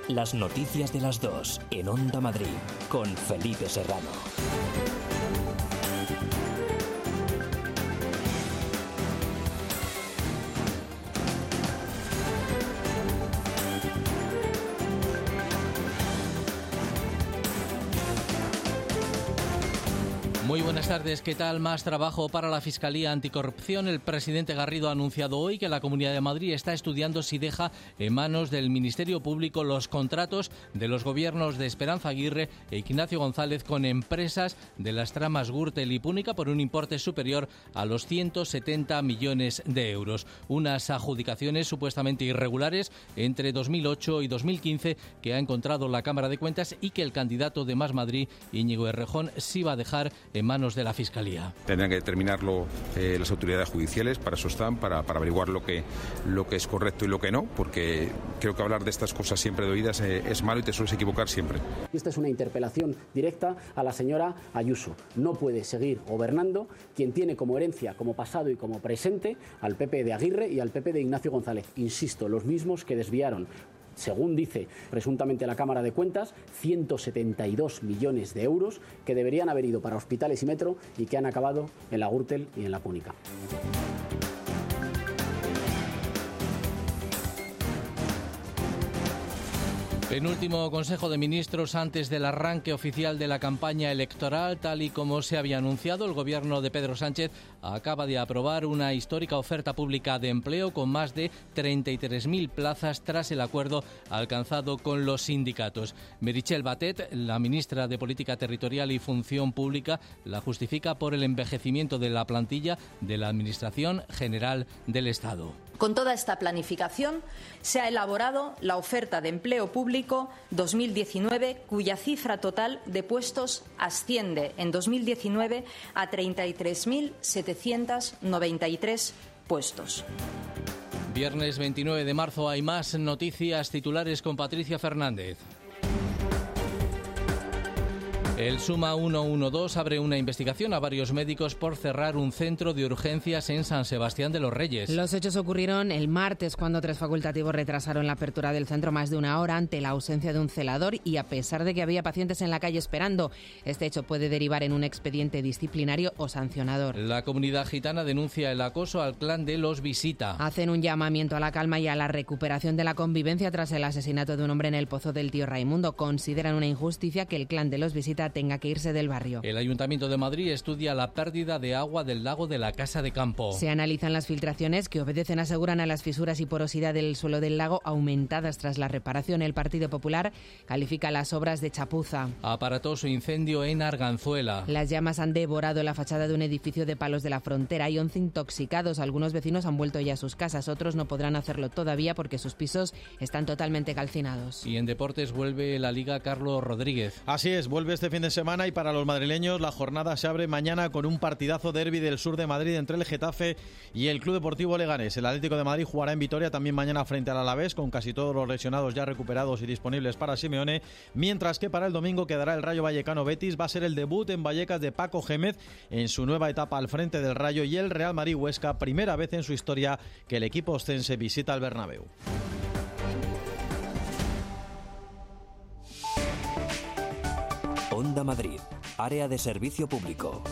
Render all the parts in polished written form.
Las noticias de las 2 en Onda Madrid con Felipe Serrano. Muy buenas tardes, ¿qué tal? Más trabajo para la Fiscalía Anticorrupción. El presidente Garrido ha anunciado hoy que la Comunidad de Madrid está estudiando si deja en manos del Ministerio Público los contratos de los gobiernos de Esperanza Aguirre e Ignacio González con empresas de las tramas Gürtel y Púnica por un importe superior a los 170 millones de euros. Unas adjudicaciones supuestamente irregulares entre 2008 y 2015 que ha encontrado la Cámara de Cuentas y que el candidato de Más Madrid, Íñigo Errejón, sí va a dejar en manos de la Fiscalía. Tendrán que determinarlo las autoridades judiciales, para eso están, para averiguar lo que es correcto y lo que no, porque creo que hablar de estas cosas siempre de oídas es malo y te sueles equivocar siempre. Esta es una interpelación directa a la señora Ayuso. No puede seguir gobernando quien tiene como herencia, como pasado y como presente al PP de Aguirre y al PP de Ignacio González. Insisto, los mismos que desviaron, según dice presuntamente la Cámara de Cuentas, 172 millones de euros que deberían haber ido para hospitales y metro y que han acabado en la Gürtel y en la Púnica. Penúltimo Consejo de Ministros antes del arranque oficial de la campaña electoral. Tal y como se había anunciado, el gobierno de Pedro Sánchez acaba de aprobar una histórica oferta pública de empleo con más de 33.000 plazas tras el acuerdo alcanzado con los sindicatos. Meritxell Batet, la ministra de Política Territorial y Función Pública, la justifica por el envejecimiento de la plantilla de la Administración General del Estado. Con toda esta planificación se ha elaborado la oferta de empleo público 2019, cuya cifra total de puestos asciende en 2019 a 33.793 puestos. Viernes 29 de marzo hay más noticias titulares con Patricia Fernández. El Suma 112 abre una investigación a varios médicos por cerrar un centro de urgencias en San Sebastián de los Reyes. Los hechos ocurrieron el martes cuando 3 facultativos retrasaron la apertura del centro más de una hora ante la ausencia de un celador y a pesar de que había pacientes en la calle esperando. Este hecho puede derivar en un expediente disciplinario o sancionador. La comunidad gitana denuncia el acoso al clan de los Visita. Hacen un llamamiento a la calma y a la recuperación de la convivencia tras el asesinato de un hombre en el Pozo del Tío Raimundo. Consideran una injusticia que el clan de los Visita tenga que irse del barrio. El Ayuntamiento de Madrid estudia la pérdida de agua del lago de la Casa de Campo. Se analizan las filtraciones que obedecen, aseguran, a las fisuras y porosidad del suelo del lago aumentadas tras la reparación. El Partido Popular califica las obras de chapuza. Aparatoso incendio en Arganzuela. Las llamas han devorado la fachada de un edificio de Palos de la Frontera. Hay 11 intoxicados. Algunos vecinos han vuelto ya a sus casas. Otros no podrán hacerlo todavía porque sus pisos están totalmente calcinados. Y en deportes vuelve la Liga Carlos Rodríguez. Así es, vuelve este fin de semana y para los madrileños la jornada se abre mañana con un partidazo derbi del sur de Madrid entre el Getafe y el Club Deportivo Leganés. El Atlético de Madrid jugará en Vitoria también mañana frente al Alavés, con casi todos los lesionados ya recuperados y disponibles para Simeone, mientras que para el domingo quedará el Rayo Vallecano Betis. Va a ser el debut en Vallecas de Paco Gémez en su nueva etapa al frente del Rayo, y el Real Madrid Huesca, primera vez en su historia que el equipo ostense visita el Bernabéu. Onda Madrid, área de servicio público.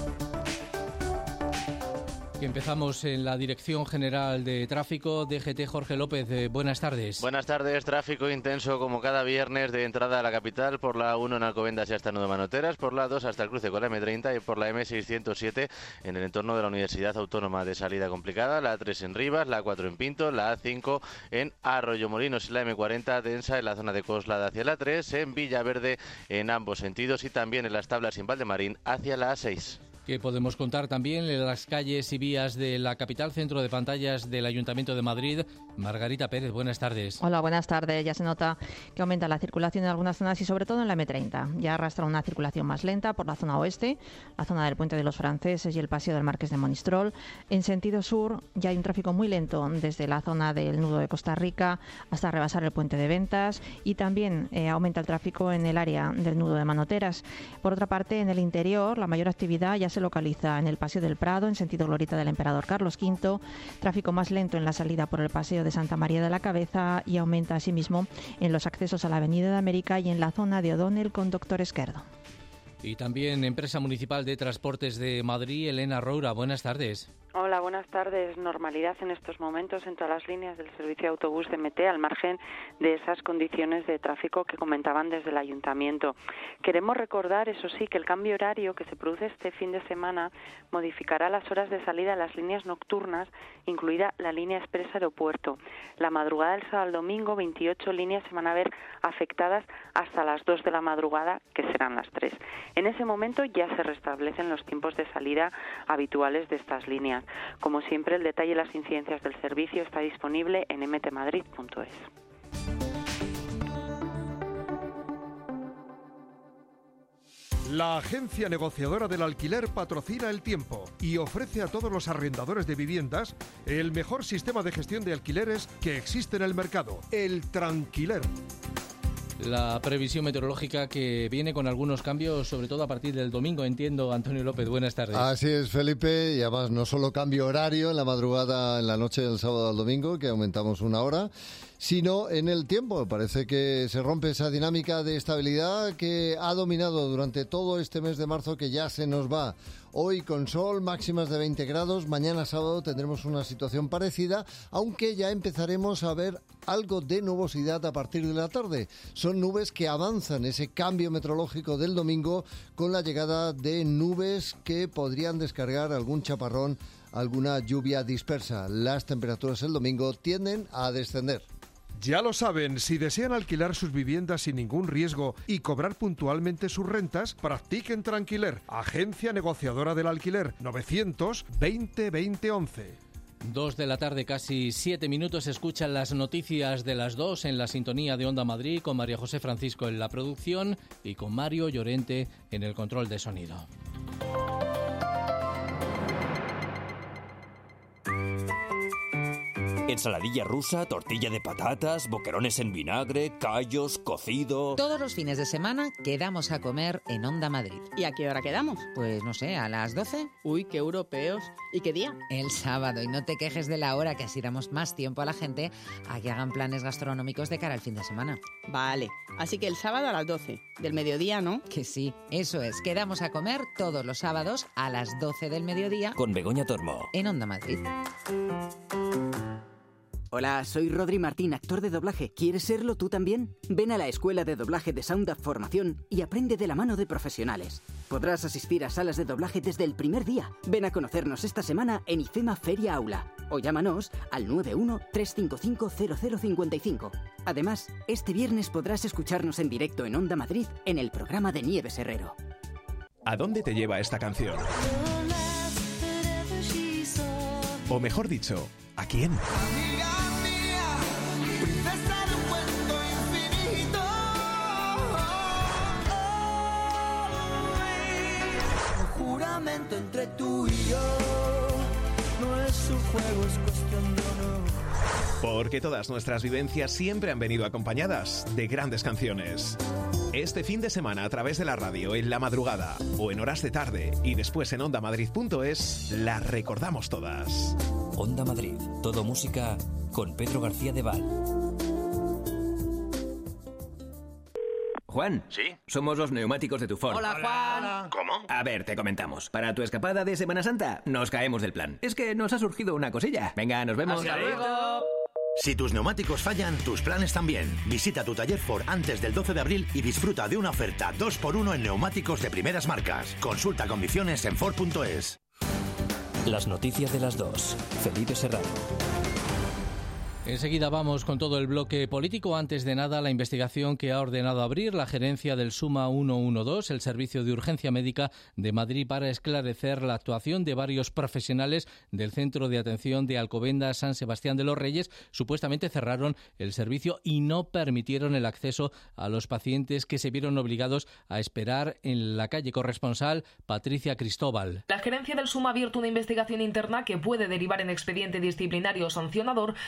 Empezamos en la Dirección General de Tráfico, DGT. Jorge López, buenas tardes. Buenas tardes, tráfico intenso como cada viernes de entrada a la capital, por la 1 en Alcobendas y hasta Nudo Manoteras, por la 2 hasta el cruce con la M30 y por la M607 en el entorno de la Universidad Autónoma, de salida complicada, la 3 en Rivas, la 4 en Pinto, la A5 en Arroyomolinos y la M40 densa en la zona de Coslada hacia la 3, en Villaverde en ambos sentidos y también en las Tablas y en Valdemarín hacia la A6. Que podemos contar también en las calles y vías de la capital, centro de pantallas del Ayuntamiento de Madrid. Margarita Pérez, buenas tardes. Hola, buenas tardes. Ya se nota que aumenta la circulación en algunas zonas y sobre todo en la M30. Ya arrastra una circulación más lenta por la zona oeste, la zona del Puente de los Franceses y el Paseo del Marqués de Monistrol. En sentido sur ya hay un tráfico muy lento desde la zona del nudo de Costa Rica hasta rebasar el Puente de Ventas, y también aumenta el tráfico en el área del nudo de Manoteras. Por otra parte, en el interior la mayor actividad ya se se localiza en el Paseo del Prado, en sentido Glorieta del Emperador Carlos V. Tráfico más lento en la salida por el Paseo de Santa María de la Cabeza y aumenta asimismo en los accesos a la Avenida de América y en la zona de O'Donnell con Doctor Esquerdo. Y también Empresa Municipal de Transportes de Madrid, Elena Roura, buenas tardes. Hola, buenas tardes. Normalidad en estos momentos en todas las líneas del servicio de autobús de MT, al margen de esas condiciones de tráfico que comentaban desde el Ayuntamiento. Queremos recordar, eso sí, que el cambio horario que se produce este fin de semana modificará las horas de salida de las líneas nocturnas, incluida la línea expresa aeropuerto. La madrugada del sábado al domingo, 28 líneas se van a ver afectadas hasta las 2 de la madrugada, que serán las 3. En ese momento ya se restablecen los tiempos de salida habituales de estas líneas. Como siempre, el detalle de las incidencias del servicio está disponible en mtmadrid.es. La agencia negociadora del alquiler patrocina El Tiempo y ofrece a todos los arrendadores de viviendas el mejor sistema de gestión de alquileres que existe en el mercado, el Tranquiler. La previsión meteorológica que viene con algunos cambios, sobre todo a partir del domingo, entiendo. Antonio López, buenas tardes. Así es, Felipe, y además no solo cambio horario en la madrugada, en la noche del sábado al domingo, que aumentamos una hora, sino en el tiempo. Parece que se rompe esa dinámica de estabilidad que ha dominado durante todo este mes de marzo, que ya se nos va. Hoy con sol, máximas de 20 grados, mañana sábado tendremos una situación parecida, aunque ya empezaremos a ver algo de nubosidad a partir de la tarde. Son nubes que avanzan ese cambio meteorológico del domingo con la llegada de nubes que podrían descargar algún chaparrón, alguna lluvia dispersa. Las temperaturas el domingo tienden a descender. Ya lo saben, si desean alquilar sus viviendas sin ningún riesgo y cobrar puntualmente sus rentas, practiquen Tranquiler, agencia negociadora del alquiler, 920 20 11. 2 de la tarde, casi 7 minutos, escuchan las noticias de las 2 en la sintonía de Onda Madrid, con María José Francisco en la producción y con Mario Llorente en el control de sonido. Ensaladilla rusa, tortilla de patatas, boquerones en vinagre, callos, cocido... Todos los fines de semana quedamos a comer en Onda Madrid. ¿Y a qué hora quedamos? Pues no sé, ¿a las 12? Uy, qué europeos. ¿Y qué día? El sábado. Y no te quejes de la hora, que así damos más tiempo a la gente a que hagan planes gastronómicos de cara al fin de semana. Vale, así que el sábado a las 12. Del mediodía, ¿no? Que sí, eso es. Quedamos a comer todos los sábados a las 12 del mediodía. Con Begoña Tormo. En Onda Madrid. Hola, soy Rodri Martín, actor de doblaje. ¿Quieres serlo tú también? Ven a la Escuela de Doblaje de Sound Up Formación y aprende de la mano de profesionales. Podrás asistir a salas de doblaje desde el primer día. Ven a conocernos esta semana en IFEMA Feria Aula o llámanos al 91-355-0055. Además, este viernes podrás escucharnos en directo en Onda Madrid en el programa de Nieves Herrero. ¿A dónde te lleva esta canción? O mejor dicho, ¿a quién? Entre tú y yo no es un juego, es cuestión de honor. Porque todas nuestras vivencias siempre han venido acompañadas de grandes canciones. Este fin de semana, a través de la radio, en la madrugada o en horas de tarde y después en ondamadrid.es, las recordamos todas. Onda Madrid, todo música con Pedro García de Val. Juan. ¿Sí? Somos los neumáticos de tu Ford. Hola, Juan. ¿Cómo? A ver, te comentamos. Para tu escapada de Semana Santa, nos caemos del plan. Es que nos ha surgido una cosilla. Venga, nos vemos. Hasta luego. Si tus neumáticos fallan, tus planes también. Visita tu taller Ford antes del 12 de abril y disfruta de una oferta 2x1 en neumáticos de primeras marcas. Consulta condiciones en Ford.es. Las noticias de las 2. Felipe Serrano. Enseguida vamos con todo el bloque político. Antes de nada, la investigación que ha ordenado abrir la gerencia del Suma 112, el Servicio de Urgencia Médica de Madrid, para esclarecer la actuación de varios profesionales del Centro de Atención de Alcobendas San Sebastián de los Reyes. Supuestamente cerraron el servicio y no permitieron el acceso a los pacientes que se vieron obligados a esperar en la calle. Corresponsal Patricia Cristóbal. La gerencia del Suma ha abierto una investigación interna que puede derivar en expediente disciplinario sancionador ante este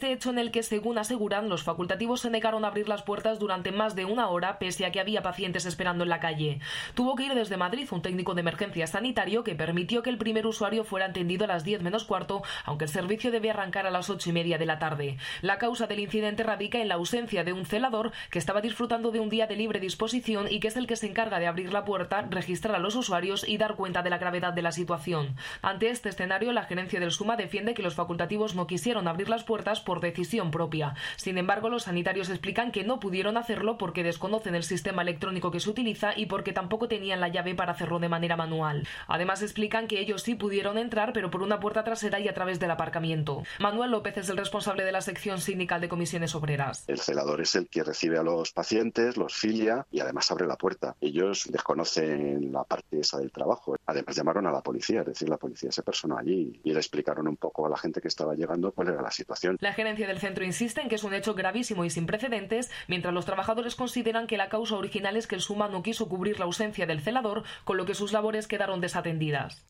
este hecho en el que, según aseguran, los facultativos se negaron a abrir las puertas durante más de una hora, pese a que había pacientes esperando en la calle. Tuvo que ir desde Madrid un técnico de emergencia sanitario que permitió que el primer usuario fuera atendido a las 10 menos cuarto, aunque el servicio debe arrancar a las 8:30 de la tarde. La causa del incidente radica en la ausencia de un celador que estaba disfrutando de un día de libre disposición y que es el que se encarga de abrir la puerta, registrar a los usuarios y dar cuenta de la gravedad de la situación. Ante este escenario, la gerencia del SUMA defiende que los facultativos no quisieron abrir las puertas por decisión propia. Sin embargo, los sanitarios explican que no pudieron hacerlo porque desconocen el sistema electrónico que se utiliza y porque tampoco tenían la llave para hacerlo de manera manual. Además, explican que ellos sí pudieron entrar, pero por una puerta trasera y a través del aparcamiento. Manuel López es el responsable de la sección sindical de Comisiones Obreras. El celador es el que recibe a los pacientes, los filia y además abre la puerta. Ellos desconocen la parte esa del trabajo. Además llamaron a la policía, es decir, la policía se personó allí y le explicaron un poco a la gente que estaba llegando cuál era la situación. La gerencia del centro insiste en que es un hecho gravísimo y sin precedentes, mientras los trabajadores consideran que la causa original es que el SUMA no quiso cubrir la ausencia del celador, con lo que sus labores quedaron desatendidas.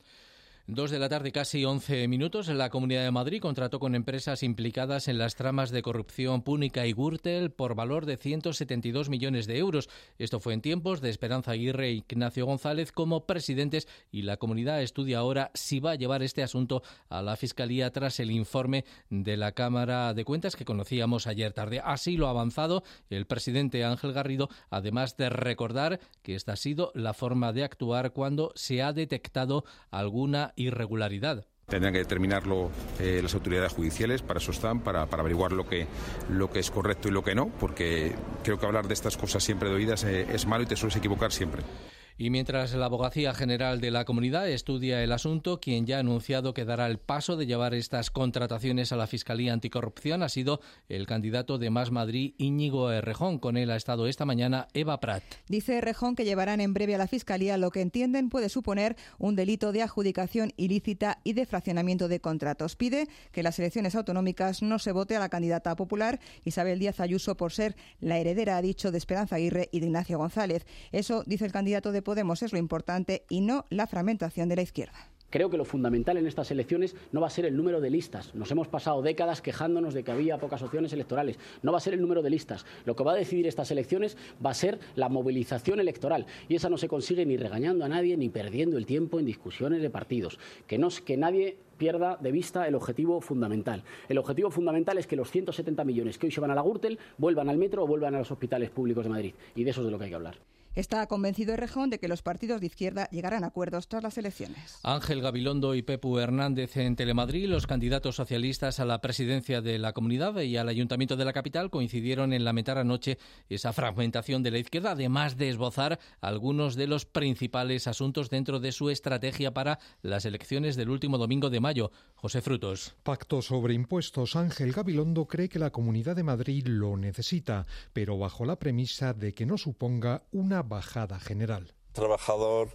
2 de la tarde, casi 11 minutos. La Comunidad de Madrid contrató con empresas implicadas en las tramas de corrupción Púnica y Gürtel por valor de 172 millones de euros. Esto fue en tiempos de Esperanza Aguirre e Ignacio González como presidentes, y la comunidad estudia ahora si va a llevar este asunto a la Fiscalía tras el informe de la Cámara de Cuentas que conocíamos ayer tarde. Así lo ha avanzado el presidente Ángel Garrido, además de recordar que esta ha sido la forma de actuar cuando se ha detectado alguna irregularidad. Tendrán que determinarlo las autoridades judiciales, para eso están, para averiguar lo que es correcto y lo que no, porque creo que hablar de estas cosas siempre de oídas es malo y te sueles equivocar siempre. Y mientras la Abogacía General de la Comunidad estudia el asunto, quien ya ha anunciado que dará el paso de llevar estas contrataciones a la Fiscalía Anticorrupción ha sido el candidato de Más Madrid, Íñigo Errejón. Con él ha estado esta mañana Eva Prat. Dice Errejón que llevarán en breve a la Fiscalía lo que entienden puede suponer un delito de adjudicación ilícita y de fraccionamiento de contratos. Pide que en las elecciones autonómicas no se vote a la candidata popular Isabel Díaz Ayuso por ser la heredera, ha dicho, de Esperanza Aguirre y de Ignacio González. Eso, dice el candidato de Podemos, es lo importante y no la fragmentación de la izquierda. Creo que lo fundamental en estas elecciones no va a ser el número de listas. Nos hemos pasado décadas quejándonos de que había pocas opciones electorales. No va a ser el número de listas. Lo que va a decidir estas elecciones va a ser la movilización electoral. Y esa no se consigue ni regañando a nadie ni perdiendo el tiempo en discusiones de partidos. Que nadie pierda de vista el objetivo fundamental. El objetivo fundamental es que los 170 millones que hoy se van a la Gürtel vuelvan al metro o vuelvan a los hospitales públicos de Madrid. Y de eso es de lo que hay que hablar. Está convencido Errejón de que los partidos de izquierda llegarán a acuerdos tras las elecciones. Ángel Gabilondo y Pepu Hernández en Telemadrid, los candidatos socialistas a la presidencia de la Comunidad y al Ayuntamiento de la capital, coincidieron en lamentar anoche esa fragmentación de la izquierda, además de esbozar algunos de los principales asuntos dentro de su estrategia para las elecciones del último domingo de mayo. José Frutos. Pacto sobre impuestos. Ángel Gabilondo cree que la Comunidad de Madrid lo necesita, pero bajo la premisa de que no suponga una bajada general. Trabajador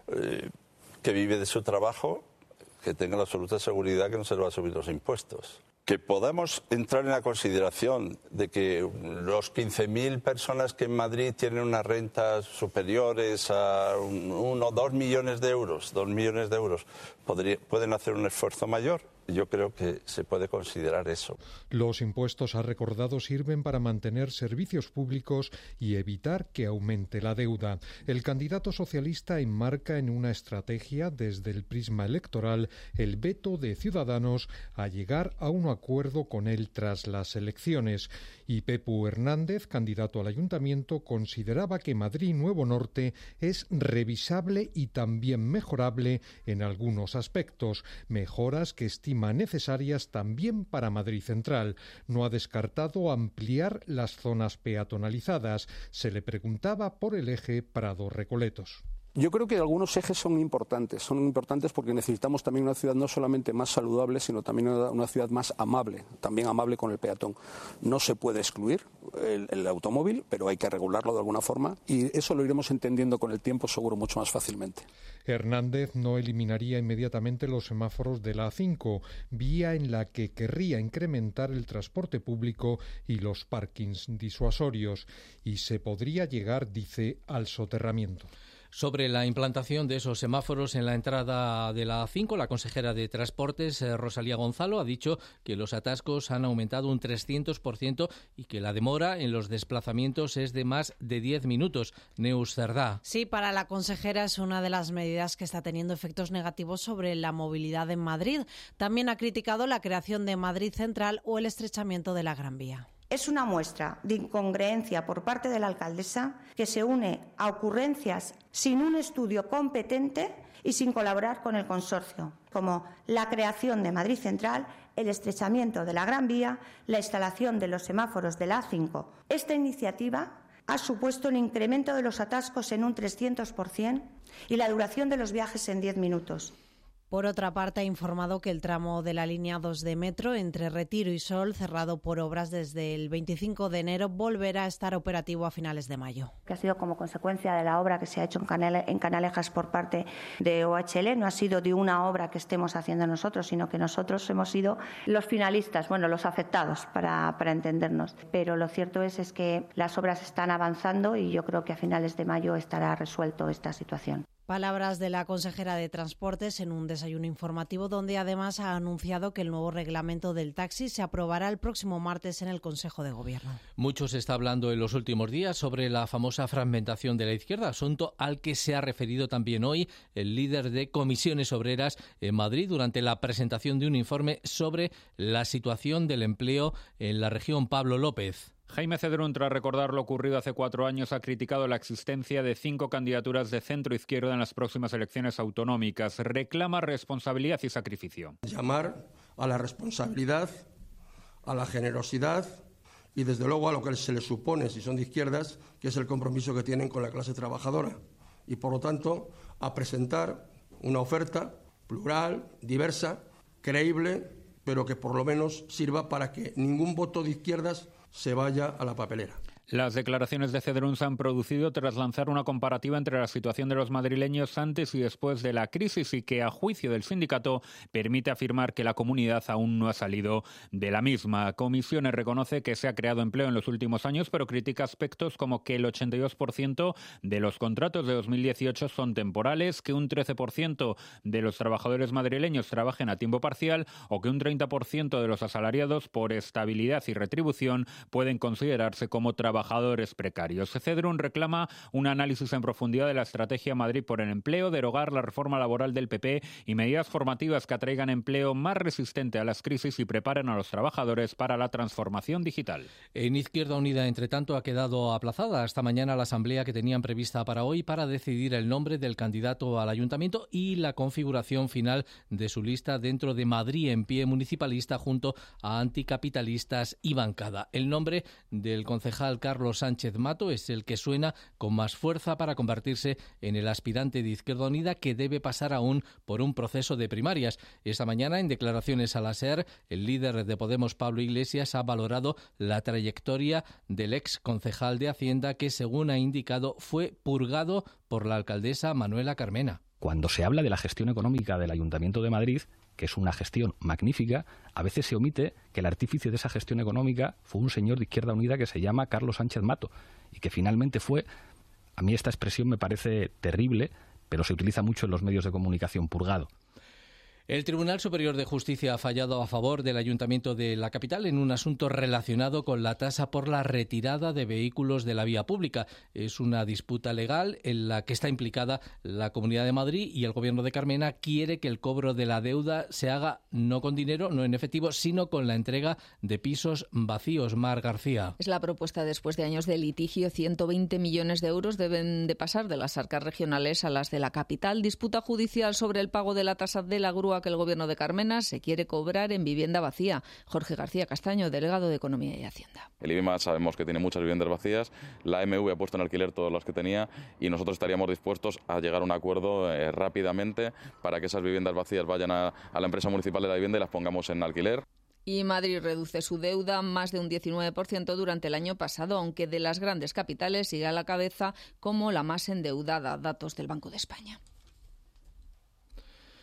que vive de su trabajo, que tenga la absoluta seguridad que no se le va a subir los impuestos. Que podamos entrar en la consideración de que los 15.000 personas que en Madrid tienen unas rentas superiores a 1 o 2 millones de euros, pueden hacer un esfuerzo mayor. Yo creo que se puede considerar eso. Los impuestos, ha recordado, sirven para mantener servicios públicos y evitar que aumente la deuda. El candidato socialista enmarca en una estrategia desde el prisma electoral el veto de Ciudadanos a llegar a un acuerdo con él tras las elecciones. Y Pepu Hernández, candidato al ayuntamiento, consideraba que Madrid Nuevo Norte es revisable y también mejorable en algunos aspectos, mejoras que estima necesarias también para Madrid Central. No ha descartado ampliar las zonas peatonalizadas. Se le preguntaba por el eje Prado-Recoletos. Yo creo que algunos ejes son importantes porque necesitamos también una ciudad no solamente más saludable, sino también una ciudad más amable, también amable con el peatón. No se puede excluir el automóvil, pero hay que regularlo de alguna forma y eso lo iremos entendiendo con el tiempo seguro mucho más fácilmente. Hernández no eliminaría inmediatamente los semáforos de la A5, vía en la que querría incrementar el transporte público y los parkings disuasorios, y se podría llegar, dice, al soterramiento. Sobre la implantación de esos semáforos en la entrada de la A5, la consejera de Transportes, Rosalía Gonzalo, ha dicho que los atascos han aumentado un 300% y que la demora en los desplazamientos es de más de 10 minutos. Neus Cerdá. Sí, para la consejera es una de las medidas que está teniendo efectos negativos sobre la movilidad en Madrid. También ha criticado la creación de Madrid Central o el estrechamiento de la Gran Vía. Es una muestra de incongruencia por parte de la alcaldesa que se une a ocurrencias sin un estudio competente y sin colaborar con el consorcio, como la creación de Madrid Central, el estrechamiento de la Gran Vía, la instalación de los semáforos de la A5. Esta iniciativa ha supuesto un incremento de los atascos en un 300% y la duración de los viajes en 10 minutos. Por otra parte, ha informado que el tramo de la línea 2 de metro entre Retiro y Sol, cerrado por obras desde el 25 de enero, volverá a estar operativo a finales de mayo. Que ha sido como consecuencia de la obra que se ha hecho en Canalejas por parte de OHL. No ha sido de una obra que estemos haciendo nosotros, sino que nosotros hemos sido los finalistas, los afectados, para entendernos. Pero lo cierto es que las obras están avanzando y yo creo que a finales de mayo estará resuelto esta situación. Palabras de la consejera de Transportes en un desayuno informativo donde además ha anunciado que el nuevo reglamento del taxi se aprobará el próximo martes en el Consejo de Gobierno. Mucho se está hablando en los últimos días sobre la famosa fragmentación de la izquierda, asunto al que se ha referido también hoy el líder de Comisiones Obreras en Madrid durante la presentación de un informe sobre la situación del empleo en la región. Pablo López. Jaime Cedrún, tras recordar lo ocurrido hace 4 años, ha criticado la existencia de 5 candidaturas de centro-izquierda en las próximas elecciones autonómicas. Reclama responsabilidad y sacrificio. Llamar a la responsabilidad, a la generosidad y, desde luego, a lo que se les supone, si son de izquierdas, que es el compromiso que tienen con la clase trabajadora. Y, por lo tanto, a presentar una oferta plural, diversa, creíble, pero que por lo menos sirva para que ningún voto de izquierdas se vaya a la papelera. Las declaraciones de Cedrún se han producido tras lanzar una comparativa entre la situación de los madrileños antes y después de la crisis y que, a juicio del sindicato, permite afirmar que la comunidad aún no ha salido de la misma. Comisiones reconoce que se ha creado empleo en los últimos años, pero critica aspectos como que el 82% de los contratos de 2018 son temporales, que un 13% de los trabajadores madrileños trabajen a tiempo parcial o que un 30% de los asalariados, por estabilidad y retribución, pueden considerarse como trabajadores precarios. Cedrún reclama un análisis en profundidad de la estrategia Madrid por el empleo, derogar la reforma laboral del PP y medidas formativas que atraigan empleo más resistente a las crisis y preparen a los trabajadores para la transformación digital. En Izquierda Unida, entre tanto, ha quedado aplazada hasta mañana la asamblea que tenían prevista para hoy para decidir el nombre del candidato al ayuntamiento y la configuración final de su lista dentro de Madrid en Pie municipalista junto a anticapitalistas y bancada. El nombre del concejal Carlos Sánchez Mato es el que suena con más fuerza para convertirse en el aspirante de Izquierda Unida, que debe pasar aún por un proceso de primarias. Esta mañana, en declaraciones a la SER, el líder de Podemos, Pablo Iglesias, ha valorado la trayectoria del ex concejal de Hacienda que, según ha indicado, fue purgado por la alcaldesa Manuela Carmena. Cuando se habla de la gestión económica del Ayuntamiento de Madrid, que es una gestión magnífica, a veces se omite que el artífice de esa gestión económica fue un señor de Izquierda Unida que se llama Carlos Sánchez Mato y que finalmente fue, a mí esta expresión me parece terrible, pero se utiliza mucho en los medios de comunicación, purgado. El Tribunal Superior de Justicia ha fallado a favor del Ayuntamiento de la capital en un asunto relacionado con la tasa por la retirada de vehículos de la vía pública. Es una disputa legal en la que está implicada la Comunidad de Madrid y el Gobierno de Carmena quiere que el cobro de la deuda se haga no con dinero, no en efectivo, sino con la entrega de pisos vacíos. Mar García. Es la propuesta después de años de litigio. 120 millones de euros deben de pasar de las arcas regionales a las de la capital. Disputa judicial sobre el pago de la tasa de la grúa que el Gobierno de Carmena se quiere cobrar en vivienda vacía. Jorge García Castaño, delegado de Economía y Hacienda. El IBEMA sabemos que tiene muchas viviendas vacías, la MV ha puesto en alquiler todas las que tenía y nosotros estaríamos dispuestos a llegar a un acuerdo rápidamente para que esas viviendas vacías vayan a la empresa municipal de la vivienda y las pongamos en alquiler. Y Madrid reduce su deuda más de un 19% durante el año pasado, aunque de las grandes capitales sigue a la cabeza como la más endeudada, datos del Banco de España.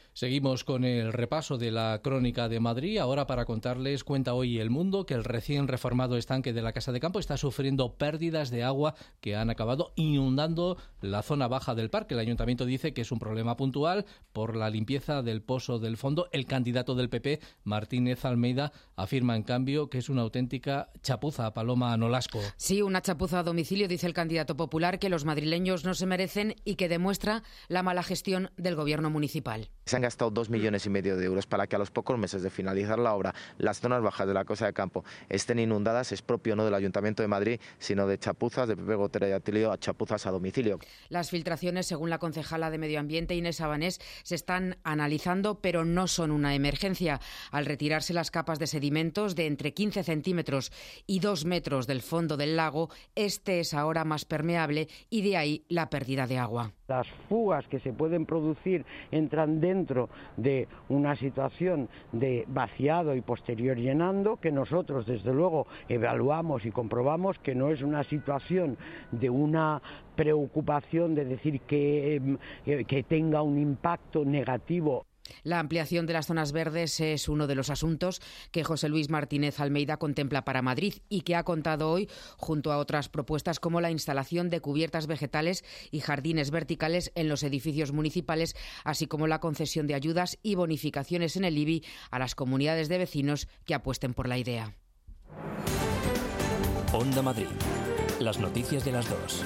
Seguimos con el repaso de la crónica de Madrid. Ahora para contarles, cuenta hoy El Mundo que el recién reformado estanque de la Casa de Campo está sufriendo pérdidas de agua que han acabado inundando la zona baja del parque. El ayuntamiento dice que es un problema puntual por la limpieza del pozo del fondo. El candidato del PP, Martínez Almeida, afirma en cambio que es una auténtica chapuza. Paloma Nolasco. Sí, una chapuza a domicilio, dice el candidato popular, que los madrileños no se merecen y que demuestra la mala gestión del gobierno municipal. Se han gastado 2,5 millones de euros para que a los pocos meses de finalizar la obra las zonas bajas de la Casa de Campo estén inundadas. Es propio no del Ayuntamiento de Madrid, sino de chapuzas de Pepe Gotera y Atilio, a chapuzas a domicilio. Las filtraciones, según la concejala de Medio Ambiente, Inés Sabanés, se están analizando, pero no son una emergencia. Al retirarse las capas de sedimentos de entre 15 centímetros y 2 metros del fondo del lago, este es ahora más permeable y de ahí la pérdida de agua. Las fugas que se pueden producir entran dentro de una situación de vaciado y posterior llenando, que nosotros desde luego evaluamos y comprobamos que no es una situación de una preocupación de decir que tenga un impacto negativo. La ampliación de las zonas verdes es uno de los asuntos que José Luis Martínez Almeida contempla para Madrid y que ha contado hoy junto a otras propuestas como la instalación de cubiertas vegetales y jardines verticales en los edificios municipales, así como la concesión de ayudas y bonificaciones en el IBI a las comunidades de vecinos que apuesten por la idea. Onda Madrid. Las noticias de las 2.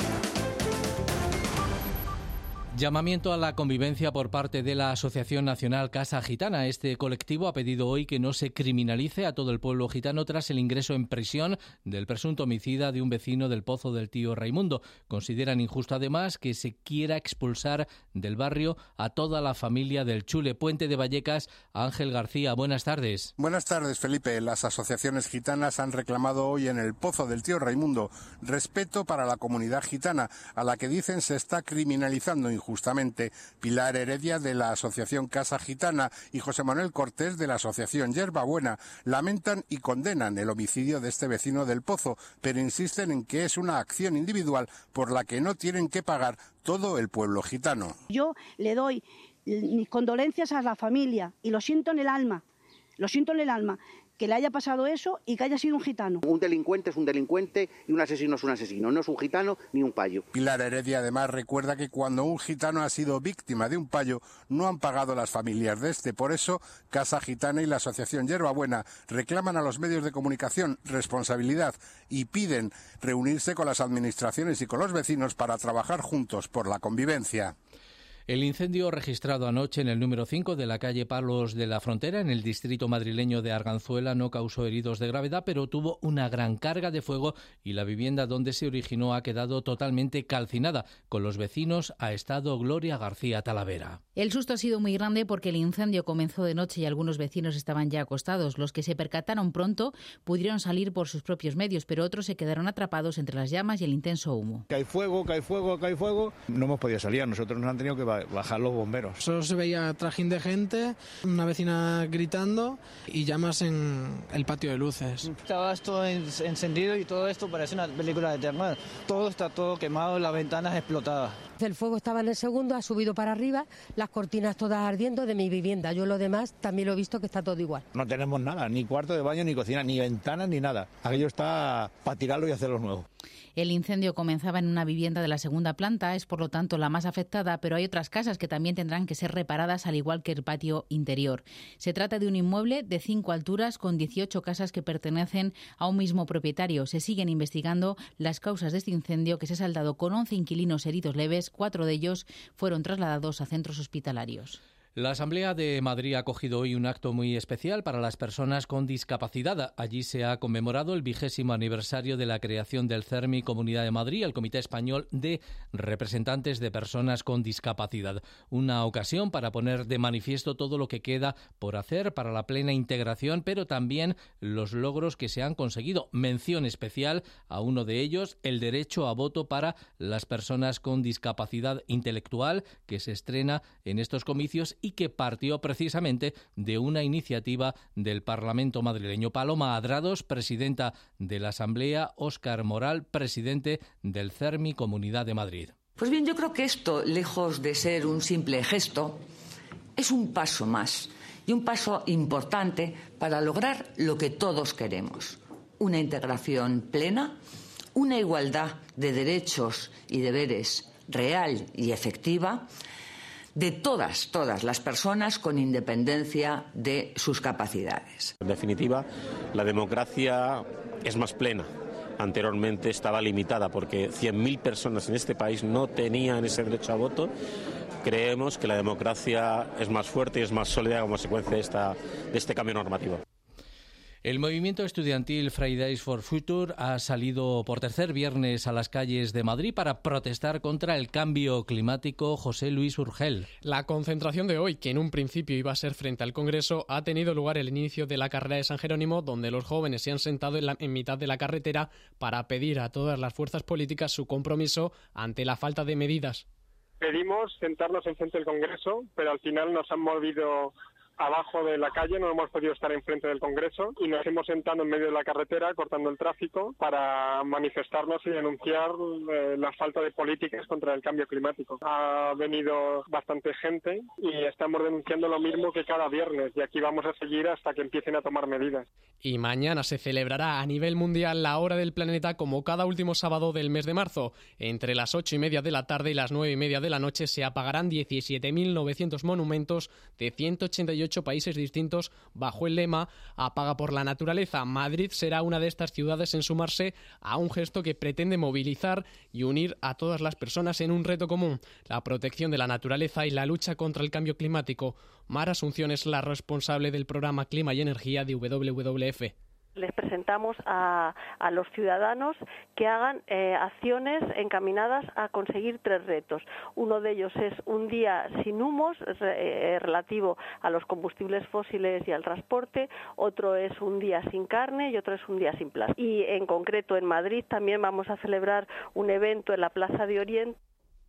Llamamiento a la convivencia por parte de la Asociación Nacional Casa Gitana. Este colectivo ha pedido hoy que no se criminalice a todo el pueblo gitano tras el ingreso en prisión del presunto homicida de un vecino del Pozo del Tío Raimundo. Consideran injusto además que se quiera expulsar del barrio a toda la familia del Chule. Puente de Vallecas, Ángel García, buenas tardes. Buenas tardes, Felipe. Las asociaciones gitanas han reclamado hoy en el Pozo del Tío Raimundo respeto para la comunidad gitana, a la que dicen se está criminalizando injustamente. Pilar Heredia, de la Asociación Casa Gitana, y José Manuel Cortés, de la Asociación Yerbabuena, lamentan y condenan el homicidio de este vecino del Pozo, pero insisten en que es una acción individual por la que no tienen que pagar todo el pueblo gitano. Yo le doy mis condolencias a la familia y lo siento en el alma, que le haya pasado eso y que haya sido un gitano. Un delincuente es un delincuente y un asesino es un asesino, no es un gitano ni un payo. Pilar Heredia además recuerda que cuando un gitano ha sido víctima de un payo no han pagado las familias de este. Por eso Casa Gitana y la Asociación Yerbabuena reclaman a los medios de comunicación responsabilidad y piden reunirse con las administraciones y con los vecinos para trabajar juntos por la convivencia. El incendio registrado anoche en el número 5 de la calle Palos de la Frontera, en el distrito madrileño de Arganzuela, no causó heridos de gravedad, pero tuvo una gran carga de fuego y la vivienda donde se originó ha quedado totalmente calcinada. Con los vecinos ha estado Gloria García Talavera. El susto ha sido muy grande porque el incendio comenzó de noche y algunos vecinos estaban ya acostados. Los que se percataron pronto pudieron salir por sus propios medios, pero otros se quedaron atrapados entre las llamas y el intenso humo. Que hay fuego, que hay fuego, que hay fuego. No hemos podido salir, nosotros nos han tenido que bajar los bomberos. Solo se veía trajín de gente, una vecina gritando y llamas en el patio de luces. Estaba todo encendido y todo esto parece una película de terror. Todo está quemado, las ventanas explotadas. El fuego estaba en el segundo, ha subido para arriba, las cortinas todas ardiendo de mi vivienda. Yo lo demás también lo he visto que está todo igual. No tenemos nada, ni cuarto de baño, ni cocina, ni ventanas, ni nada. Aquello está para tirarlo y hacerlo nuevo. El incendio comenzaba en una vivienda de la segunda planta, es por lo tanto la más afectada, pero hay otras casas que también tendrán que ser reparadas, al igual que el patio interior. Se trata de un inmueble de 5 alturas con 18 casas que pertenecen a un mismo propietario. Se siguen investigando las causas de este incendio, que se ha saldado con 11 inquilinos heridos leves. 4 de ellos fueron trasladados a centros hospitalarios. La Asamblea de Madrid ha acogido hoy un acto muy especial para las personas con discapacidad. Allí se ha conmemorado el 20º aniversario de la creación del CERMI Comunidad de Madrid, el Comité Español de Representantes de Personas con Discapacidad. Una ocasión para poner de manifiesto todo lo que queda por hacer para la plena integración, pero también los logros que se han conseguido. Mención especial a uno de ellos, el derecho a voto para las personas con discapacidad intelectual, que se estrena en estos comicios y que partió precisamente de una iniciativa del Parlamento madrileño. Paloma Adrados, presidenta de la Asamblea; Óscar Moral, presidente del CERMI Comunidad de Madrid. Pues bien, yo creo que esto, lejos de ser un simple gesto, es un paso más y un paso importante para lograr lo que todos queremos: una integración plena, una igualdad de derechos y deberes real y efectiva de todas las personas con independencia de sus capacidades. En definitiva, la democracia es más plena. Anteriormente estaba limitada porque 100.000 personas en este país no tenían ese derecho a voto. Creemos que la democracia es más fuerte y es más sólida como consecuencia de este cambio normativo. El movimiento estudiantil Fridays for Future ha salido por tercer viernes a las calles de Madrid para protestar contra el cambio climático. José Luis Urgel. La concentración de hoy, que en un principio iba a ser frente al Congreso, ha tenido lugar el inicio de la carrera de San Jerónimo, donde los jóvenes se han sentado en mitad de la carretera para pedir a todas las fuerzas políticas su compromiso ante la falta de medidas. Pedimos sentarnos enfrente del Congreso, pero al final nos han movido abajo de la calle, no hemos podido estar enfrente del Congreso y nos hemos sentado en medio de la carretera cortando el tráfico para manifestarnos y denunciar la falta de políticas contra el cambio climático. Ha venido bastante gente y estamos denunciando lo mismo que cada viernes y aquí vamos a seguir hasta que empiecen a tomar medidas. Y mañana se celebrará a nivel mundial la Hora del Planeta como cada último sábado del mes de marzo. Entre las 8:30 de la tarde y las 9:30 de la noche se apagarán 17.900 monumentos de 188 países distintos bajo el lema Apaga por la naturaleza. Madrid será una de estas ciudades en sumarse a un gesto que pretende movilizar y unir a todas las personas en un reto común: la protección de la naturaleza y la lucha contra el cambio climático. Mar Asunción es la responsable del programa Clima y Energía de WWF. Les presentamos a los ciudadanos que hagan acciones encaminadas a conseguir 3 retos. Uno de ellos es un día sin humos relativo a los combustibles fósiles y al transporte, otro es un día sin carne y otro es un día sin plástico. Y en concreto en Madrid también vamos a celebrar un evento en la Plaza de Oriente.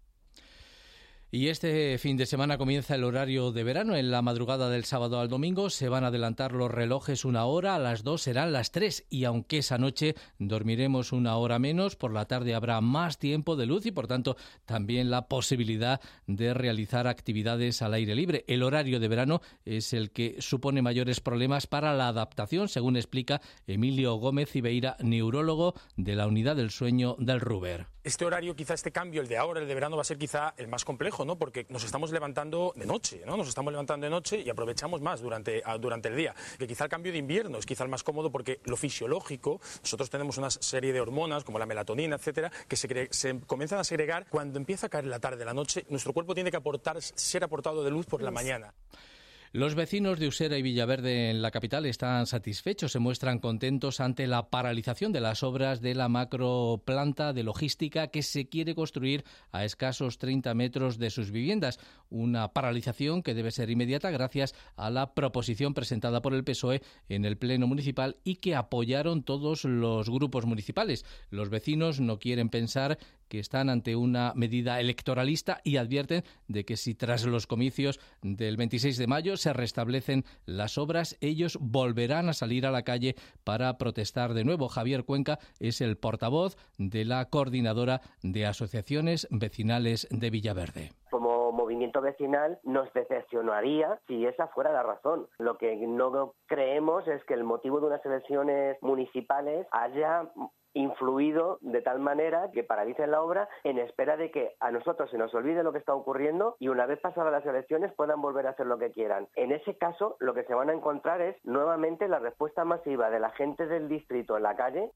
Y este fin de semana comienza el horario de verano. En la madrugada del sábado al domingo se van a adelantar los relojes 1 hora, a las 2 serán las 3. Y aunque esa noche dormiremos 1 hora menos, por la tarde habrá más tiempo de luz y, por tanto, también la posibilidad de realizar actividades al aire libre. El horario de verano es el que supone mayores problemas para la adaptación, según explica Emilio Gómez Ibeira, neurólogo de la Unidad del Sueño del Ruber. Este horario, quizá este cambio, el de ahora, el de verano, va a ser quizá el más complejo, ¿no? Porque nos estamos levantando de noche, ¿no? Nos estamos levantando de noche y aprovechamos más durante el día. Que quizá el cambio de invierno es quizá el más cómodo porque lo fisiológico, nosotros tenemos una serie de hormonas como la melatonina, etcétera, que se comienzan a segregar cuando empieza a caer la tarde, la noche. Nuestro cuerpo tiene que ser aportado de luz por la mañana. Los vecinos de Usera y Villaverde en la capital están satisfechos, se muestran contentos ante la paralización de las obras de la macroplanta de logística que se quiere construir a escasos 30 metros de sus viviendas. Una paralización que debe ser inmediata gracias a la proposición presentada por el PSOE en el Pleno Municipal y que apoyaron todos los grupos municipales. Los vecinos no quieren pensar que están ante una medida electoralista y advierten de que si tras los comicios del 26 de mayo se restablecen las obras, ellos volverán a salir a la calle para protestar de nuevo. Javier Cuenca es el portavoz de la coordinadora de asociaciones vecinales de Villaverde. Como movimiento vecinal nos decepcionaría si esa fuera la razón. Lo que no creemos es que el motivo de unas elecciones municipales haya influido de tal manera que paralicen la obra en espera de que a nosotros se nos olvide lo que está ocurriendo y una vez pasadas las elecciones puedan volver a hacer lo que quieran. En ese caso, lo que se van a encontrar es nuevamente la respuesta masiva de la gente del distrito en la calle.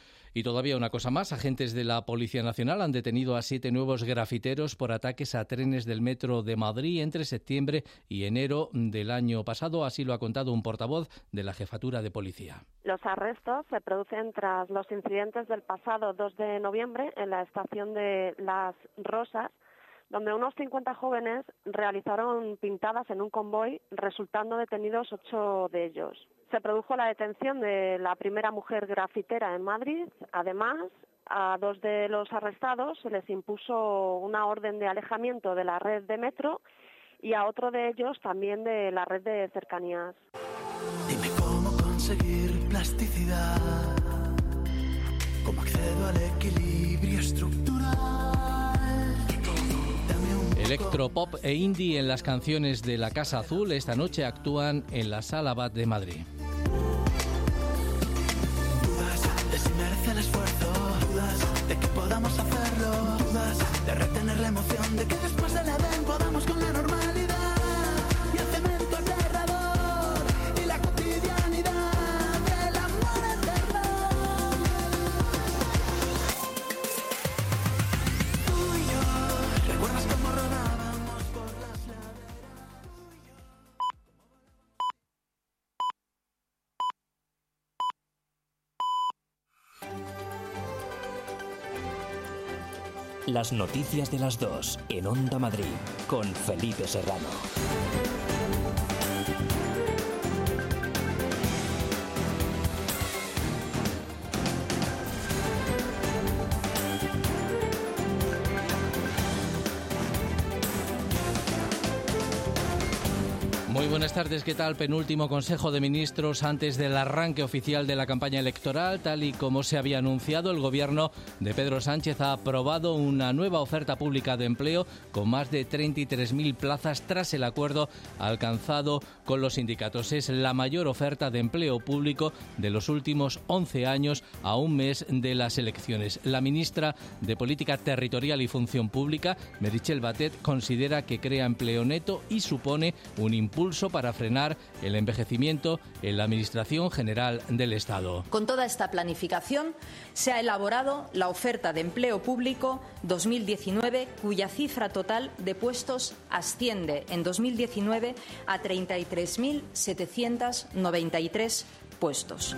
Y todavía una cosa más, agentes de la Policía Nacional han detenido a 7 nuevos grafiteros por ataques a trenes del metro de Madrid entre septiembre y enero del año pasado, así lo ha contado un portavoz de la Jefatura de Policía. Los arrestos se producen tras los incidentes del pasado 2 de noviembre en la estación de Las Rosas, donde unos 50 jóvenes realizaron pintadas en un convoy, resultando detenidos 8 de ellos. Se produjo la detención de la primera mujer grafitera en Madrid. Además, a 2 de los arrestados se les impuso una orden de alejamiento de la red de metro y a otro de ellos también de la red de cercanías. Dime cómo conseguir plasticidad, cómo accedo al equilibrio estructural. El Electropop e indie en las canciones de la Casa Azul esta noche actúan en la Sala Abad de Madrid. Dudas de si merece el esfuerzo, dudas de que podamos hacerlo, dudas de retener la emoción de que después del Edén podamos con la normalidad y el cemento aterrador y la cotidianidad del amor eterno. Tú y yo, ¿recuerdas cómo rodábamos por las laderas? Las noticias de las 2 en Onda Madrid con Felipe Serrano. Muy buenas tardes, ¿qué tal? Penúltimo Consejo de Ministros antes del arranque oficial de la campaña electoral. Tal y como se había anunciado, el Gobierno de Pedro Sánchez ha aprobado una nueva oferta pública de empleo con más de 33.000 plazas tras el acuerdo alcanzado con los sindicatos. Es la mayor oferta de empleo público de los últimos 11 años a un mes de las elecciones. La ministra de Política Territorial y Función Pública, Meritxell Batet, considera que crea empleo neto y supone un impulso para frenar el envejecimiento en la Administración General del Estado. Con toda esta planificación se ha elaborado la oferta de empleo público 2019, cuya cifra total de puestos asciende en 2019 a 33.793 puestos.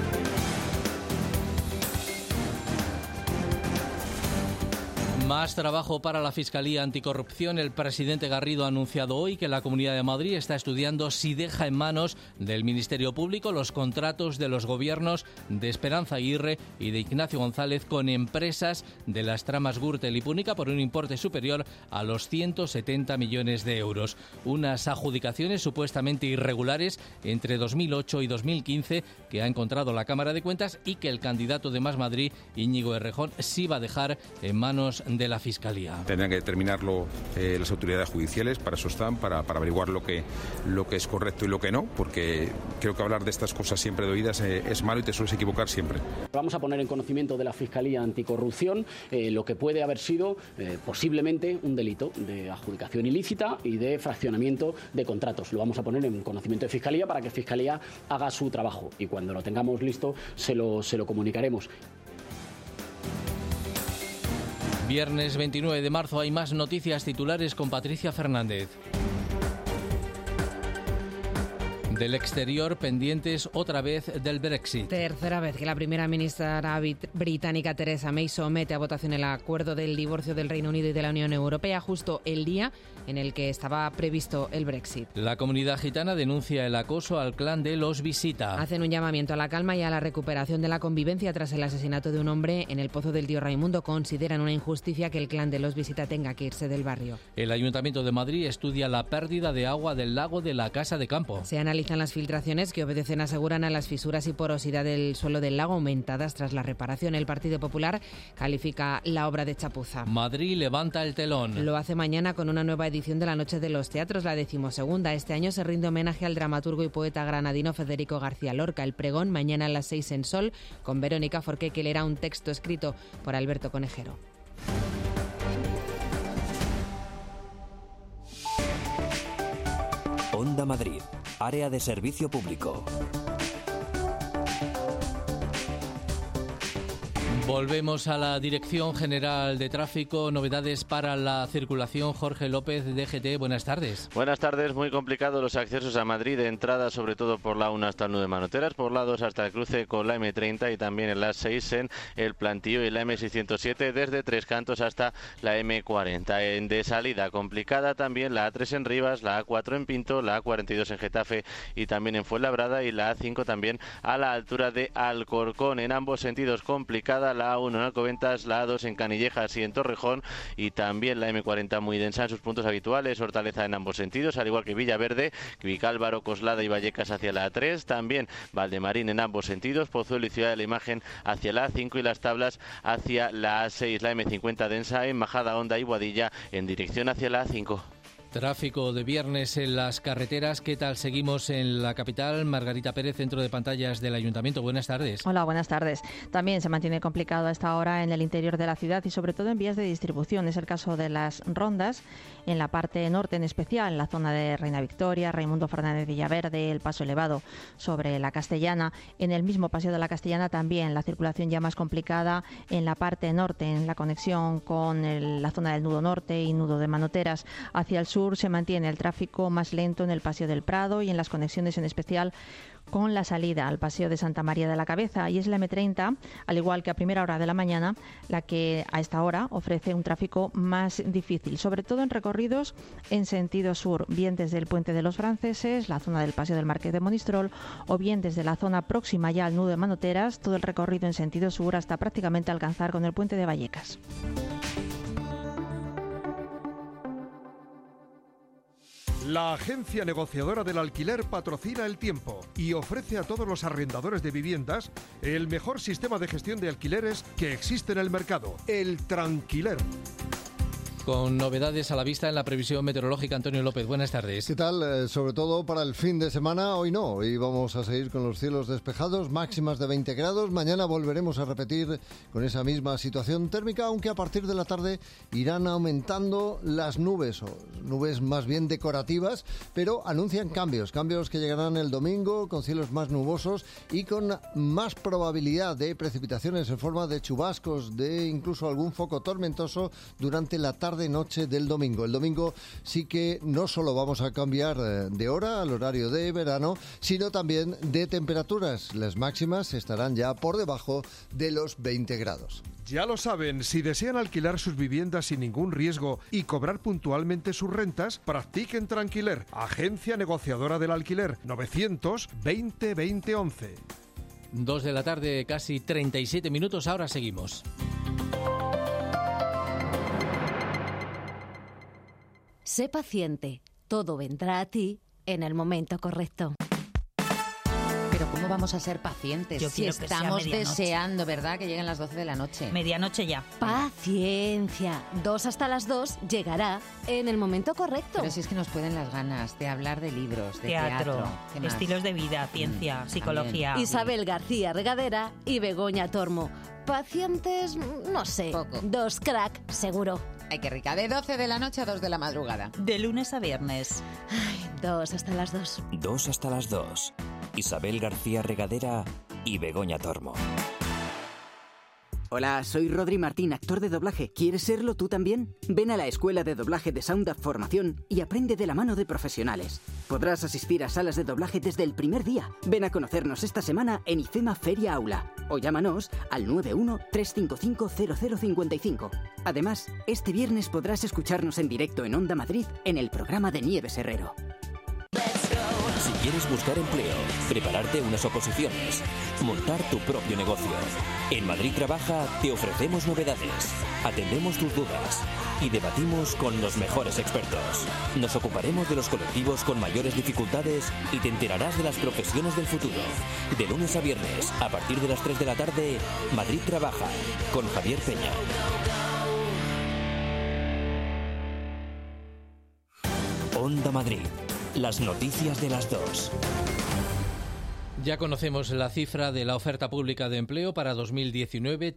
Más trabajo para la Fiscalía Anticorrupción. El presidente Garrido ha anunciado hoy que la Comunidad de Madrid está estudiando si deja en manos del Ministerio Público los contratos de los gobiernos de Esperanza Aguirre y de Ignacio González con empresas de las tramas Gürtel y Púnica por un importe superior a los 170 millones de euros. Unas adjudicaciones supuestamente irregulares entre 2008 y 2015 que ha encontrado la Cámara de Cuentas y que el candidato de Más Madrid, Íñigo Errejón, sí va a dejar en manos de la Fiscalía. Tendrán que determinarlo las autoridades judiciales, para eso están, para averiguar lo que es correcto y lo que no, porque creo que hablar de estas cosas siempre de oídas es malo y te sueles equivocar siempre. Vamos a poner en conocimiento de la Fiscalía Anticorrupción lo que puede haber sido posiblemente un delito de adjudicación ilícita y de fraccionamiento de contratos. Lo vamos a poner en conocimiento de Fiscalía para que Fiscalía haga su trabajo y cuando lo tengamos listo se lo comunicaremos. Viernes 29 de marzo hay más noticias titulares con Patricia Fernández. Del exterior, pendientes otra vez del Brexit. Tercera vez que la primera ministra británica Theresa May somete a votación el acuerdo del divorcio del Reino Unido y de la Unión Europea, justo el día en el que estaba previsto el Brexit. La comunidad gitana denuncia el acoso al clan de los Visita. Hacen un llamamiento a la calma y a la recuperación de la convivencia tras el asesinato de un hombre en el Pozo del Tío Raimundo. Consideran una injusticia que el clan de los Visita tenga que irse del barrio. El Ayuntamiento de Madrid estudia la pérdida de agua del lago de la Casa de Campo. Se analizan las filtraciones que obedecen, aseguran, a las fisuras y porosidad del suelo del lago aumentadas tras la reparación. El Partido Popular califica la obra de chapuza. Madrid levanta el telón. Lo hace mañana con una nueva edición de la Noche de los Teatros, la 12ª. Este año se rinde homenaje al dramaturgo y poeta granadino Federico García Lorca. El pregón mañana a las 6 en Sol con Verónica Forqué, que leerá un texto escrito por Alberto Conejero. Onda Madrid, área de servicio público. Volvemos a la Dirección General de Tráfico. Novedades para la circulación. Jorge López, DGT, buenas tardes. Buenas tardes. Muy complicado los accesos a Madrid, de entrada sobre todo por la 1 hasta el nudo de Manoteras, por la 2 hasta el cruce con la M30 y también en la 6 en el Plantío y la M607 desde Tres Cantos hasta la M40. De salida complicada también la A3 en Rivas, la A4 en Pinto, la A42 en Getafe y también en Fuenlabrada y la A5 también a la altura de Alcorcón. En ambos sentidos complicada la A1 en Alcobendas, la A2 en Canillejas y en Torrejón, y también la M40 muy densa en sus puntos habituales, Hortaleza en ambos sentidos, al igual que Villaverde, Vicálvaro, Coslada y Vallecas hacia la A3, también Valdemarín en ambos sentidos, Pozuelo y Ciudad de la Imagen hacia la A5 y Las Tablas hacia la A6, la M50 densa en Majada Honda y Boadilla en dirección hacia la A5. Tráfico de viernes en las carreteras. ¿Qué tal? Seguimos en la capital. Margarita Pérez, centro de pantallas del Ayuntamiento. Buenas tardes. Hola, buenas tardes. También se mantiene complicado a esta hora en el interior de la ciudad y sobre todo en vías de distribución. Es el caso de las rondas en la parte norte, en especial en la zona de Reina Victoria, Raimundo Fernández Villaverde, el paso elevado sobre la Castellana. En el mismo paseo de la Castellana también la circulación ya más complicada en la parte norte, en la conexión con la zona del nudo norte y nudo de Manoteras. Hacia el sur se mantiene el tráfico más lento en el Paseo del Prado y en las conexiones en especial con la salida al Paseo de Santa María de la Cabeza, y es la M30, al igual que a primera hora de la mañana, la que a esta hora ofrece un tráfico más difícil, sobre todo en recorridos en sentido sur, bien desde el Puente de los Franceses, la zona del Paseo del Marqués de Monistrol, o bien desde la zona próxima ya al nudo de Manoteras, todo el recorrido en sentido sur hasta prácticamente alcanzar con el Puente de Vallecas. La agencia negociadora del alquiler patrocina El Tiempo y ofrece a todos los arrendadores de viviendas el mejor sistema de gestión de alquileres que existe en el mercado, el Tranquiler. Con novedades a la vista en la previsión meteorológica, Antonio López, buenas tardes. ¿Qué tal? Sobre todo para el fin de semana, hoy no. Hoy vamos a seguir con los cielos despejados, máximas de 20 grados. Mañana volveremos a repetir con esa misma situación térmica, aunque a partir de la tarde irán aumentando las nubes, o nubes más bien decorativas, pero anuncian cambios que llegarán el domingo con cielos más nubosos y con más probabilidad de precipitaciones en forma de chubascos, de incluso algún foco tormentoso durante la tarde-noche del domingo. El domingo sí que no solo vamos a cambiar de hora al horario de verano, sino también de temperaturas. Las máximas estarán ya por debajo de los 20 grados. Ya lo saben, si desean alquilar sus viviendas sin ningún riesgo y cobrar puntualmente sus rentas, practiquen Tranquiler, agencia negociadora del alquiler, 920 20 11. 2 de la tarde, casi 37 minutos, ahora seguimos. Sé paciente, todo vendrá a ti en el momento correcto. Pero ¿cómo vamos a ser pacientes Yo si quiero que estamos sea medianoche. deseando, verdad, que lleguen las 12 de la noche? Medianoche ya. Paciencia, 2 hasta las 2 llegará en el momento correcto. Pero si es que nos pueden las ganas de hablar de libros, de teatro. ¿Qué más? Estilos de vida, ciencia, psicología. Isabel García Regadera y Begoña Tormo. Pacientes, no sé. Poco. 2 crack, seguro. Ay, qué rica. De 12 de la noche a 2 de la madrugada. De lunes a viernes. Ay, 2 hasta las 2. 2 hasta las 2. Isabel García Regadera y Begoña Tormo. Hola, soy Rodri Martín, actor de doblaje. ¿Quieres serlo tú también? Ven a la Escuela de Doblaje de Sound Up Formación y aprende de la mano de profesionales. Podrás asistir a salas de doblaje desde el primer día. Ven a conocernos esta semana en IFEMA Feria Aula o llámanos al 91-355-0055. Además, este viernes podrás escucharnos en directo en Onda Madrid en el programa de Nieves Herrero. Si quieres buscar empleo, prepararte unas oposiciones, montar tu propio negocio. En Madrid Trabaja te ofrecemos novedades, atendemos tus dudas y debatimos con los mejores expertos. Nos ocuparemos de los colectivos con mayores dificultades y te enterarás de las profesiones del futuro. De lunes a viernes, a partir de las 3 de la tarde, Madrid Trabaja, con Javier Peña. Onda Madrid. Las noticias de las 2. Ya conocemos la cifra de la oferta pública de empleo para 2019,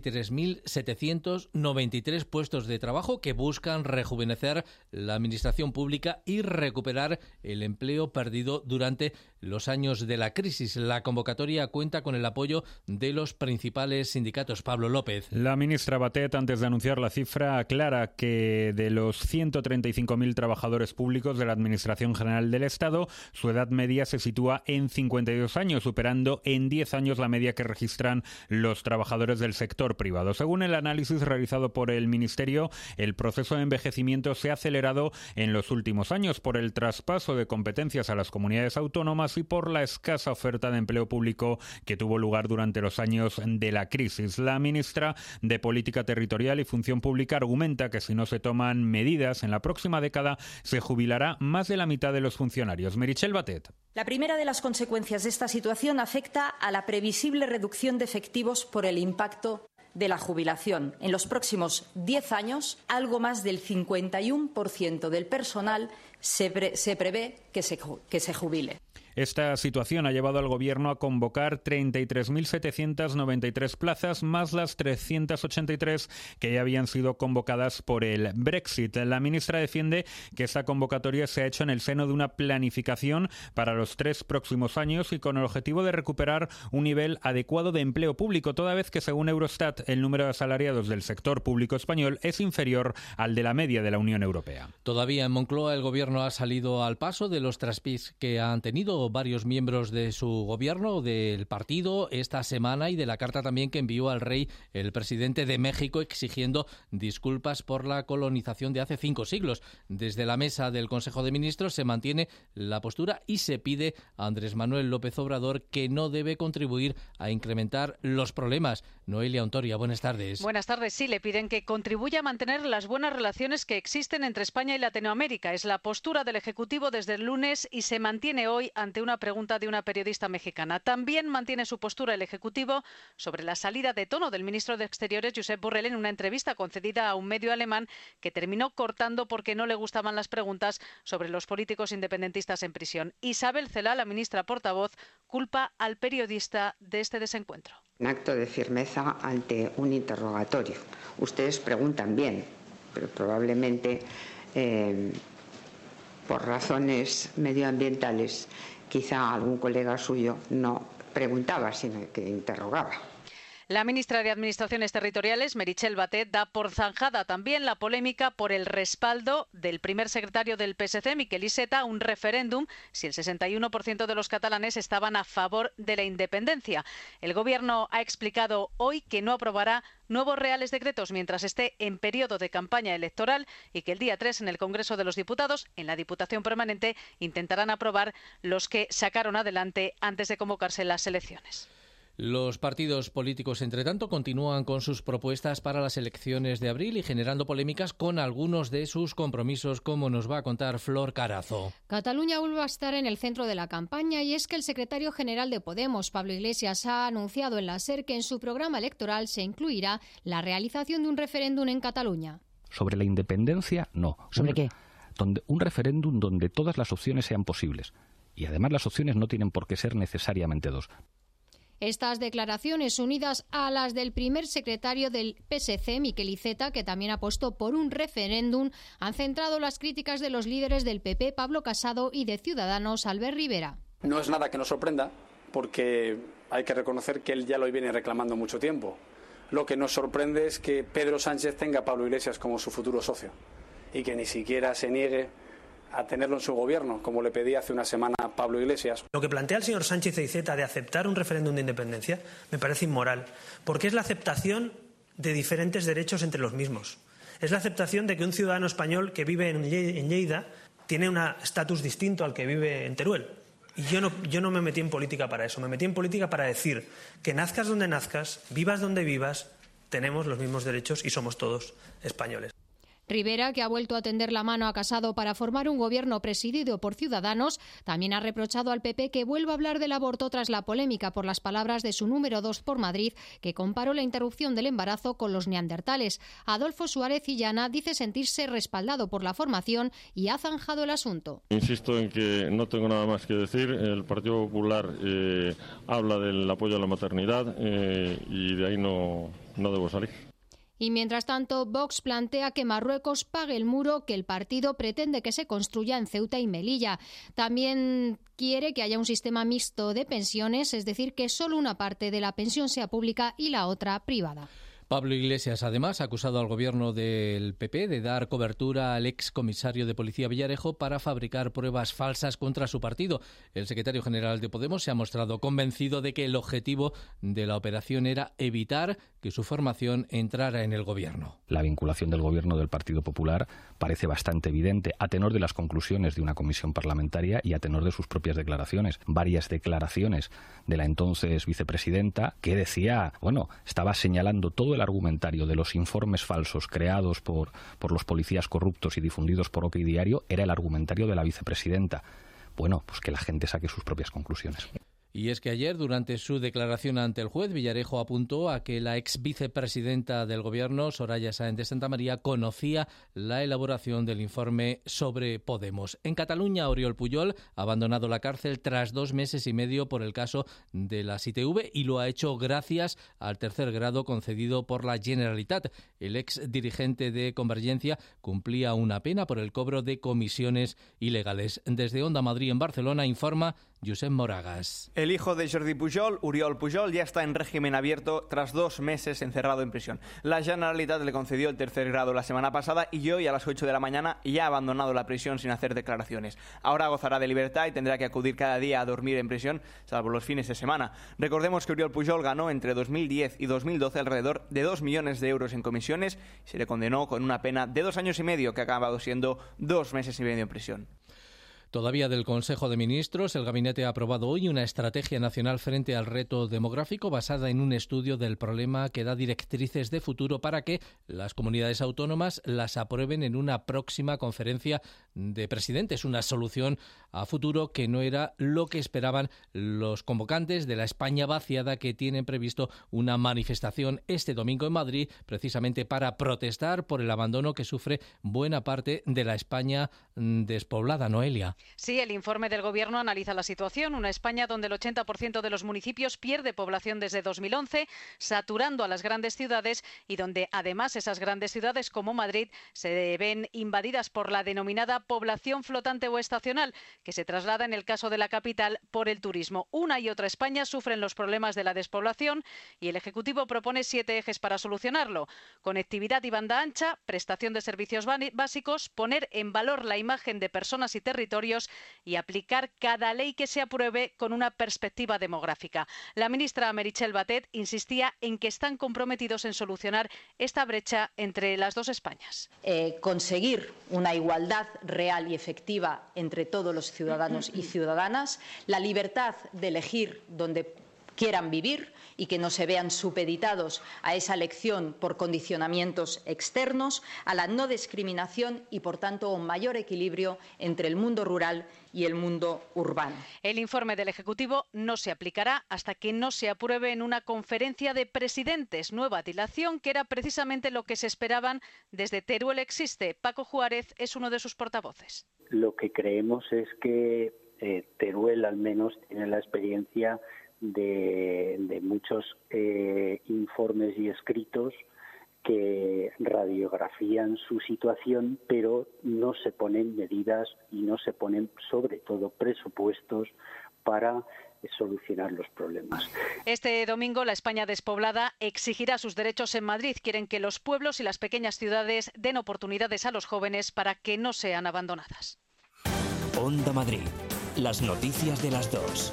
33.793 puestos de trabajo que buscan rejuvenecer la administración pública y recuperar el empleo perdido durante los años de la crisis. La convocatoria cuenta con el apoyo de los principales sindicatos. Pablo López. La ministra Batet, antes de anunciar la cifra, aclara que de los 135.000 trabajadores públicos de la Administración General del Estado, su edad media se sitúa en 52 años. años, superando en 10 años la media que registran los trabajadores del sector privado. Según el análisis realizado por el Ministerio, el proceso de envejecimiento se ha acelerado en los últimos años por el traspaso de competencias a las comunidades autónomas y por la escasa oferta de empleo público que tuvo lugar durante los años de la crisis. La ministra de Política Territorial y Función Pública argumenta que si no se toman medidas en la próxima década se jubilará más de la mitad de los funcionarios. Meritxell Batet. La primera de las consecuencias de esta situación afecta a la previsible reducción de efectivos por el impacto de la jubilación. En los próximos 10 años, algo más del 51% del personal se prevé que se jubile. Esta situación ha llevado al Gobierno a convocar 33.793 plazas, más las 383 que ya habían sido convocadas por el Brexit. La ministra defiende que esta convocatoria se ha hecho en el seno de una planificación para los 3 próximos años y con el objetivo de recuperar un nivel adecuado de empleo público, toda vez que, según Eurostat, el número de asalariados del sector público español es inferior al de la media de la Unión Europea. Todavía en Moncloa el Gobierno ha salido al paso de los traspiés que han tenido varios miembros de su gobierno, del partido, esta semana, y de la carta también que envió al rey el presidente de México exigiendo disculpas por la colonización de hace 5 siglos. Desde la mesa del Consejo de Ministros se mantiene la postura y se pide a Andrés Manuel López Obrador que no debe contribuir a incrementar los problemas. Noelia Ontoria, buenas tardes. Buenas tardes. Sí, le piden que contribuya a mantener las buenas relaciones que existen entre España y Latinoamérica. Es la postura del Ejecutivo desde el lunes y se mantiene hoy ante una pregunta de una periodista mexicana. También mantiene su postura el Ejecutivo sobre la salida de tono del ministro de Exteriores, Josep Borrell, en una entrevista concedida a un medio alemán que terminó cortando porque no le gustaban las preguntas sobre los políticos independentistas en prisión. Isabel Celaá, la ministra portavoz, culpa al periodista de este desencuentro. Un acto de firmeza ante un interrogatorio. Ustedes preguntan bien, pero probablemente por razones medioambientales quizá algún colega suyo no preguntaba, sino que interrogaba. La ministra de Administraciones Territoriales, Meritxell Batet, da por zanjada también la polémica por el respaldo del primer secretario del PSC, Miquel Iceta, a un referéndum si el 61% de los catalanes estaban a favor de la independencia. El Gobierno ha explicado hoy que no aprobará nuevos reales decretos mientras esté en periodo de campaña electoral y que el día 3 en el Congreso de los Diputados, en la Diputación Permanente, intentarán aprobar los que sacaron adelante antes de convocarse las elecciones. Los partidos políticos, entre tanto, continúan con sus propuestas para las elecciones de abril y generando polémicas con algunos de sus compromisos, como nos va a contar Flor Carazo. Cataluña vuelve a estar en el centro de la campaña y es que el secretario general de Podemos, Pablo Iglesias, ha anunciado en la SER que en su programa electoral se incluirá la realización de un referéndum en Cataluña. Sobre la independencia, no. ¿Sobre qué? Un referéndum donde todas las opciones sean posibles. Y además las opciones no tienen por qué ser necesariamente 2. Estas declaraciones, unidas a las del primer secretario del PSC, Miquel Iceta, que también apostó por un referéndum, han centrado las críticas de los líderes del PP, Pablo Casado, y de Ciudadanos, Albert Rivera. No es nada que nos sorprenda, porque hay que reconocer que él ya lo viene reclamando mucho tiempo. Lo que nos sorprende es que Pedro Sánchez tenga a Pablo Iglesias como su futuro socio y que ni siquiera se niegue a tenerlo en su gobierno, como le pedía hace una semana a Pablo Iglesias. Lo que plantea el señor Sánchez e Iceta de aceptar un referéndum de independencia me parece inmoral, porque es la aceptación de diferentes derechos entre los mismos. Es la aceptación de que un ciudadano español que vive en Lleida tiene un estatus distinto al que vive en Teruel. Y yo no me metí en política para eso, me metí en política para decir que nazcas donde nazcas, vivas donde vivas, tenemos los mismos derechos y somos todos españoles. Rivera, que ha vuelto a tender la mano a Casado para formar un gobierno presidido por Ciudadanos, también ha reprochado al PP que vuelva a hablar del aborto tras la polémica por las palabras de su número 2 por Madrid, que comparó la interrupción del embarazo con los neandertales. Adolfo Suárez Illana dice sentirse respaldado por la formación y ha zanjado el asunto. Insisto en que no tengo nada más que decir. El Partido Popular habla del apoyo a la maternidad y de ahí no debo salir. Y mientras tanto, Vox plantea que Marruecos pague el muro que el partido pretende que se construya en Ceuta y Melilla. También quiere que haya un sistema mixto de pensiones, es decir, que solo una parte de la pensión sea pública y la otra privada. Pablo Iglesias, además, ha acusado al gobierno del PP de dar cobertura al excomisario de policía Villarejo para fabricar pruebas falsas contra su partido. El secretario general de Podemos se ha mostrado convencido de que el objetivo de la operación era evitar que su formación entrara en el gobierno. La vinculación del gobierno del Partido Popular parece bastante evidente, a tenor de las conclusiones de una comisión parlamentaria y a tenor de sus propias declaraciones. Varias declaraciones de la entonces vicepresidenta que decía, estaba señalando todo el argumentario de los informes falsos creados por los policías corruptos y difundidos por OK Diario, era el argumentario de la vicepresidenta. Pues que la gente saque sus propias conclusiones. Y es que ayer, durante su declaración ante el juez, Villarejo apuntó a que la ex vicepresidenta del Gobierno, Soraya Sáenz de Santamaría, conocía la elaboración del informe sobre Podemos. En Cataluña, Oriol Pujol ha abandonado la cárcel tras 2 meses y medio por el caso de las ITV y lo ha hecho gracias al tercer grado concedido por la Generalitat. El ex dirigente de Convergencia cumplía una pena por el cobro de comisiones ilegales. Desde Onda Madrid en Barcelona informa Josep Moragas. El hijo de Jordi Pujol, Oriol Pujol, ya está en régimen abierto tras 2 meses encerrado en prisión. La Generalitat le concedió el tercer grado la semana pasada y hoy a las 8 de la mañana ya ha abandonado la prisión sin hacer declaraciones. Ahora gozará de libertad y tendrá que acudir cada día a dormir en prisión, salvo los fines de semana. Recordemos que Oriol Pujol ganó entre 2010 y 2012 alrededor de 2 millones de euros en comisiones y se le condenó con una pena de 2 años y medio que ha acabado siendo 2 meses y medio en prisión. Todavía del Consejo de Ministros, el Gabinete ha aprobado hoy una estrategia nacional frente al reto demográfico basada en un estudio del problema que da directrices de futuro para que las comunidades autónomas las aprueben en una próxima conferencia de presidentes. Una solución a futuro que no era lo que esperaban los convocantes de la España vaciada, que tienen previsto una manifestación este domingo en Madrid precisamente para protestar por el abandono que sufre buena parte de la España despoblada. Noelia. Sí, el informe del Gobierno analiza la situación. Una España donde el 80% de los municipios pierde población desde 2011, saturando a las grandes ciudades y donde además esas grandes ciudades como Madrid se ven invadidas por la denominada población flotante o estacional, que se traslada en el caso de la capital por el turismo. Una y otra España sufren los problemas de la despoblación y el Ejecutivo propone 7 ejes para solucionarlo: conectividad y banda ancha, prestación de servicios básicos, poner en valor la imagen de personas y territorios y aplicar cada ley que se apruebe con una perspectiva demográfica. La ministra Meritxell Batet insistía en que están comprometidos en solucionar esta brecha entre las dos Españas. Conseguir una igualdad real y efectiva entre todos los ciudadanos y ciudadanas, la libertad de elegir dónde quieran vivir y que no se vean supeditados a esa elección por condicionamientos externos, a la no discriminación y, por tanto, un mayor equilibrio entre el mundo rural y el mundo urbano. El informe del Ejecutivo no se aplicará hasta que no se apruebe en una conferencia de presidentes. Nueva dilación que era precisamente lo que se esperaban desde Teruel Existe. Paco Juárez es uno de sus portavoces. Lo que creemos es que Teruel al menos tiene la experiencia de muchos informes y escritos que radiografían su situación, pero no se ponen medidas y no se ponen, sobre todo, presupuestos para solucionar los problemas. Este domingo la España despoblada exigirá sus derechos en Madrid. Quieren que los pueblos y las pequeñas ciudades den oportunidades a los jóvenes para que no sean abandonadas. Onda Madrid. Las noticias de las 2.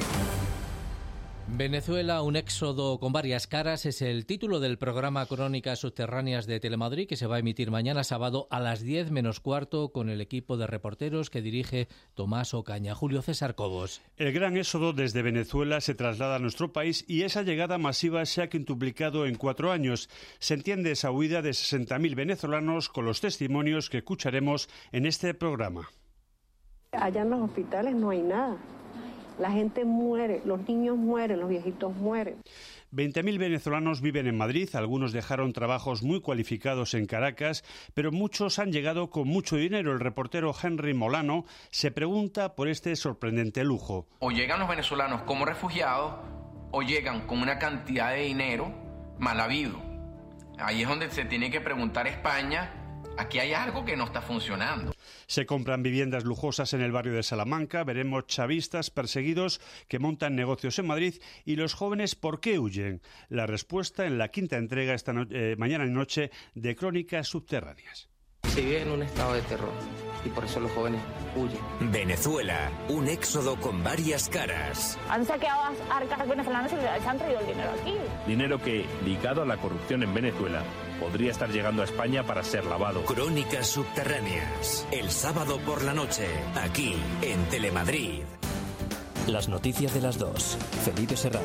Venezuela, un éxodo con varias caras, es el título del programa Crónicas Subterráneas de Telemadrid, que se va a emitir mañana sábado a las 10 menos cuarto con el equipo de reporteros que dirige Tomás Ocaña. Julio César Cobos. El gran éxodo desde Venezuela se traslada a nuestro país y esa llegada masiva se ha quintuplicado en 4 años. Se entiende esa huida de 60.000 venezolanos con los testimonios que escucharemos en este programa. Allá en los hospitales no hay nada. La gente muere, los niños mueren, los viejitos mueren. 20.000 venezolanos viven en Madrid, algunos dejaron trabajos muy cualificados en Caracas, pero muchos han llegado con mucho dinero. El reportero Henry Molano se pregunta por este sorprendente lujo. O llegan los venezolanos como refugiados o llegan con una cantidad de dinero mal habido. Ahí es donde se tiene que preguntar España aquí hay algo que no está funcionando. Se compran viviendas lujosas en el barrio de Salamanca, veremos chavistas perseguidos que montan negocios en Madrid y los jóvenes ¿por qué huyen? La respuesta en la quinta entrega esta mañana y noche de Crónicas Subterráneas. Se vive en un estado de terror y por eso los jóvenes huyen. Venezuela, un éxodo con varias caras. Han saqueado arcas venezolanas y se han traído el dinero aquí. Dinero que, ligado a la corrupción en Venezuela, podría estar llegando a España para ser lavado. Crónicas Subterráneas, el sábado por la noche, aquí en Telemadrid. Las noticias de las 2. Felipe Serrano.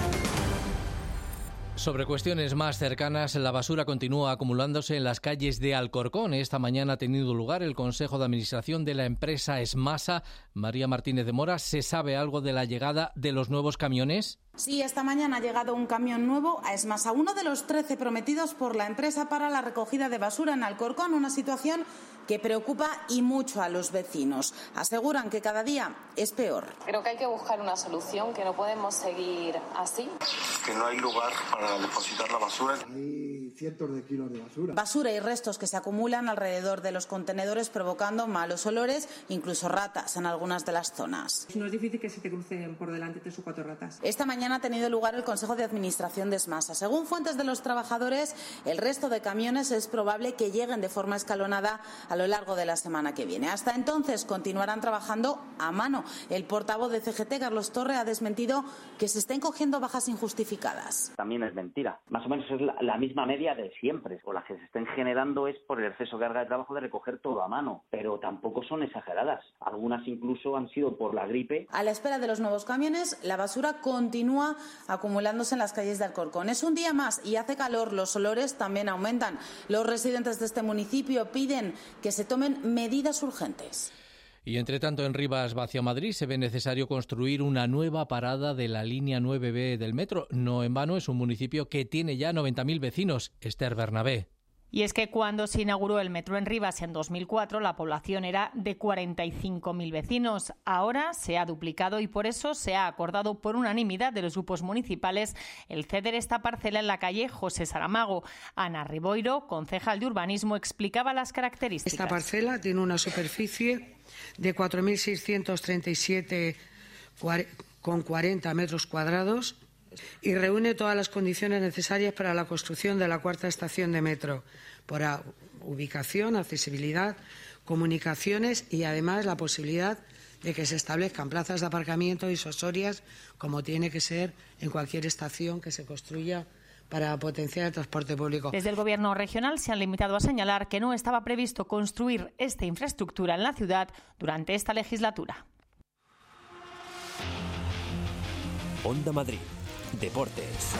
Sobre cuestiones más cercanas, la basura continúa acumulándose en las calles de Alcorcón. Esta mañana ha tenido lugar el Consejo de Administración de la empresa Esmasa. María Martínez de Mora, ¿se sabe algo de la llegada de los nuevos camiones? Sí, esta mañana ha llegado un camión nuevo a Esmasa, uno de los 13 prometidos por la empresa para la recogida de basura en Alcorcón, una situación que preocupa y mucho a los vecinos. Aseguran que cada día es peor. Creo que hay que buscar una solución, que no podemos seguir así. Que no hay lugar para depositar la basura. Hay cientos de kilos de basura. Basura y restos que se acumulan alrededor de los contenedores provocando malos olores, incluso ratas en algunas de las zonas. No es difícil que se te crucen por delante 3 o 4 ratas. Esta mañana ha tenido lugar el Consejo de Administración de Esmasa. Según fuentes de los trabajadores, el resto de camiones es probable que lleguen de forma escalonada a lo largo de la semana que viene. Hasta entonces continuarán trabajando a mano. El portavoz de CGT, Carlos Torre, ha desmentido que se estén cogiendo bajas injustificadas. También es mentira. Más o menos es la misma media de siempre. O las que se estén generando es por el exceso de carga de trabajo de recoger todo a mano. Pero tampoco son exageradas. Algunas incluso han sido por la gripe. A la espera de los nuevos camiones, la basura continúa acumulándose en las calles de Alcorcón. Es un día más y hace calor. Los olores también aumentan. Los residentes de este municipio piden que se tomen medidas urgentes. Y entre tanto, en Rivas, hacia Madrid, se ve necesario construir una nueva parada de la línea 9B del metro. No en vano, es un municipio que tiene ya 90.000 vecinos. Esther Bernabé. Y es que cuando se inauguró el metro en Rivas en 2004, la población era de 45.000 vecinos. Ahora se ha duplicado y por eso se ha acordado por unanimidad de los grupos municipales el ceder esta parcela en la calle José Saramago. Ana Riboiro, concejal de urbanismo, explicaba las características. Esta parcela tiene una superficie de 4.637,40 metros cuadrados y reúne todas las condiciones necesarias para la construcción de la cuarta estación de metro, por ubicación, accesibilidad, comunicaciones y además la posibilidad de que se establezcan plazas de aparcamiento disuasorias, como tiene que ser en cualquier estación que se construya para potenciar el transporte público. Desde el Gobierno regional se han limitado a señalar que no estaba previsto construir esta infraestructura en la ciudad durante esta legislatura. Onda Madrid. Deportes.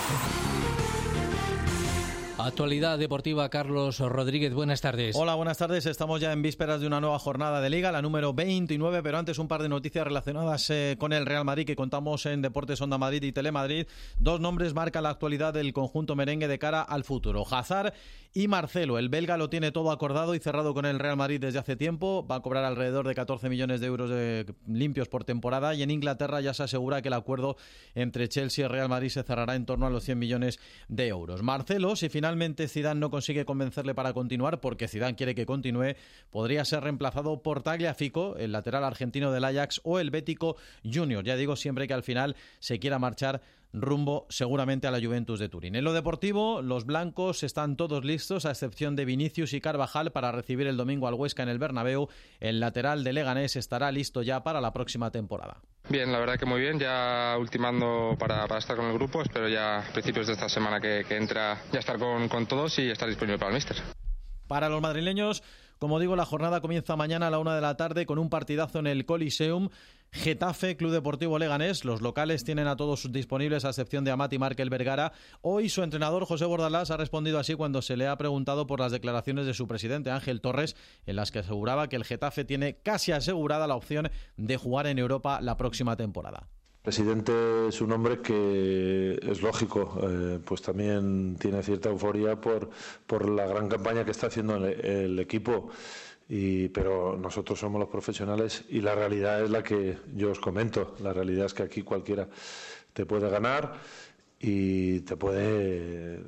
Actualidad deportiva, Carlos Rodríguez, buenas tardes. Hola, buenas tardes. Estamos ya en vísperas de una nueva jornada de Liga, la número 29, pero antes un par de noticias relacionadas con el Real Madrid que contamos en Deportes Onda Madrid y Telemadrid. Dos nombres marcan la actualidad del conjunto merengue de cara al futuro: Hazard y Marcelo. El belga lo tiene todo acordado y cerrado con el Real Madrid desde hace tiempo. Va a cobrar alrededor de 14 millones de euros limpios por temporada, y en Inglaterra ya se asegura que el acuerdo entre Chelsea y Real Madrid se cerrará en torno a los 100 millones de euros. Marcelo, si finalmente Zidane no consigue convencerle para continuar, porque Zidane quiere que continúe, podría ser reemplazado por Tagliafico, el lateral argentino del Ajax, o el bético Junior. Ya digo, siempre que al final se quiera marchar rumbo seguramente a la Juventus de Turín. En lo deportivo, los blancos están todos listos, a excepción de Vinicius y Carvajal, para recibir el domingo al Huesca en el Bernabéu. El lateral de Leganés estará listo ya para la próxima temporada. Bien, la verdad que muy bien, ya ultimando para estar con el grupo. Espero ya a principios de esta semana que entra ya estar con todos y estar disponible para el míster. Para los madrileños, como digo, la jornada comienza mañana a la 1 de la tarde con un partidazo en el Coliseum. Getafe, Club Deportivo Leganés. Los locales tienen a todos disponibles, a excepción de Amat y Markel Vergara. Hoy su entrenador, José Bordalás, ha respondido así cuando se le ha preguntado por las declaraciones de su presidente, Ángel Torres, en las que aseguraba que el Getafe tiene casi asegurada la opción de jugar en Europa la próxima temporada. Presidente es un hombre que es lógico, pues también tiene cierta euforia por la gran campaña que está haciendo el equipo. Pero nosotros somos los profesionales y la realidad es la que yo os comento. La realidad es que aquí cualquiera te puede ganar y te puede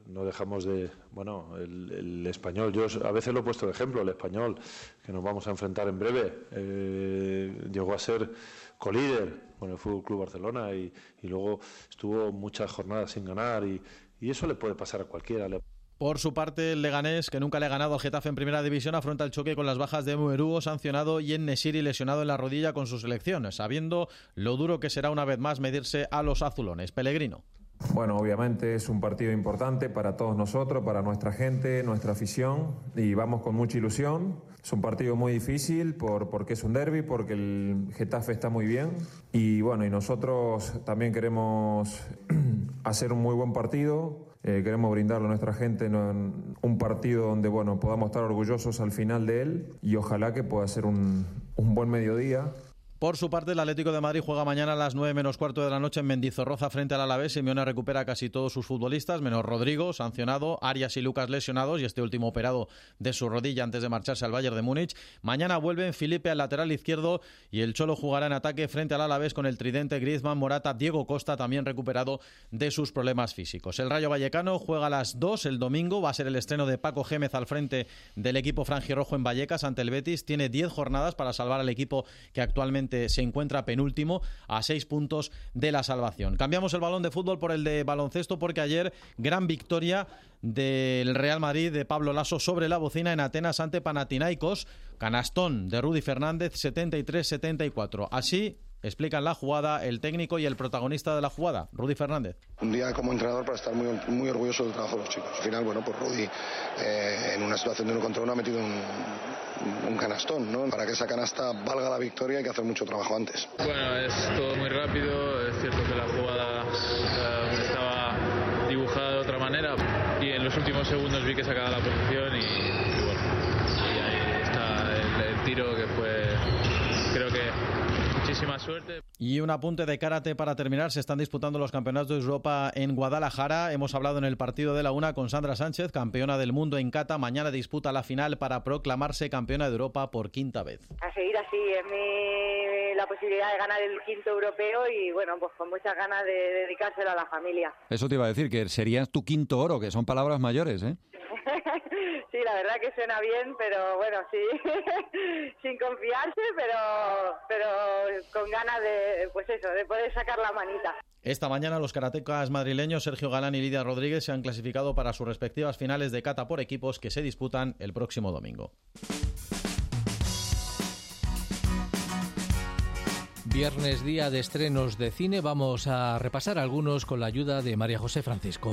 no dejamos de... Bueno, el Español, yo a veces lo he puesto de ejemplo, el Español, que nos vamos a enfrentar en breve, llegó a ser colíder con el Fútbol Club Barcelona y luego estuvo muchas jornadas sin ganar y eso le puede pasar a cualquiera. Por su parte, el Leganés, que nunca le ha ganado al Getafe en Primera División, afronta el choque con las bajas de Muerúo, sancionado, y En-Nesyri, lesionado en la rodilla con su selección, sabiendo lo duro que será una vez más medirse a los azulones. Pellegrino. Bueno, obviamente es un partido importante para todos nosotros, para nuestra gente, nuestra afición, y vamos con mucha ilusión. Es un partido muy difícil porque es un derbi, porque el Getafe está muy bien y bueno, y nosotros también queremos hacer un muy buen partido. Queremos brindarle a nuestra gente un partido donde bueno, podamos estar orgullosos al final de él y ojalá que pueda ser un buen mediodía. Por su parte, el Atlético de Madrid juega mañana a las 9:15 de la noche en Mendizorroza frente al Alavés. Simeone recupera casi todos sus futbolistas, menos Rodrigo, sancionado, Arias y Lucas lesionados y este último operado de su rodilla antes de marcharse al Bayern de Múnich. Mañana vuelven Felipe al lateral izquierdo y el Cholo jugará en ataque frente al Alavés con el tridente Griezmann, Morata, Diego Costa, también recuperado de sus problemas físicos. El Rayo Vallecano juega a las 2 el domingo, va a ser el estreno de Paco Gémez al frente del equipo franjirrojo en Vallecas ante el Betis. Tiene 10 jornadas para salvar al equipo que actualmente se encuentra penúltimo a 6 puntos de la salvación. Cambiamos el balón de fútbol por el de baloncesto porque ayer gran victoria del Real Madrid de Pablo Lasso sobre la bocina en Atenas ante Panathinaikos. Canastón de Rudy Fernández, 73-74. Así explican la jugada el técnico y el protagonista de la jugada, Rudy Fernández. Un día como entrenador para estar muy orgulloso del trabajo de los chicos. Al final, bueno, pues Rudy en una situación de 1 contra 1 ha metido un canastón, ¿no? Para que esa canasta valga la victoria hay que hacer mucho trabajo antes. Bueno, es todo muy rápido, es cierto que la jugada estaba dibujada de otra manera y en los últimos segundos vi que sacaba la posición y bueno, y ahí está el tiro que fue, creo que muchísima suerte. Y un apunte de karate para terminar. Se están disputando los campeonatos de Europa en Guadalajara. Hemos hablado en el partido de la una con Sandra Sánchez, campeona del mundo en kata. Mañana disputa la final para proclamarse campeona de Europa por 5ª vez. A seguir así, es la posibilidad de ganar el 5º europeo y bueno, pues con muchas ganas de dedicárselo a la familia. Eso te iba a decir, que sería tu 5º oro, que son palabras mayores, ¿eh? Sí, la verdad que suena bien, pero bueno, sí, sin confiarse, pero con ganas de, pues eso, de poder sacar la manita. Esta mañana los karatecas madrileños Sergio Galán y Lidia Rodríguez se han clasificado para sus respectivas finales de kata por equipos que se disputan el próximo domingo. Viernes, día de estrenos de cine, vamos a repasar algunos con la ayuda de María José Francisco.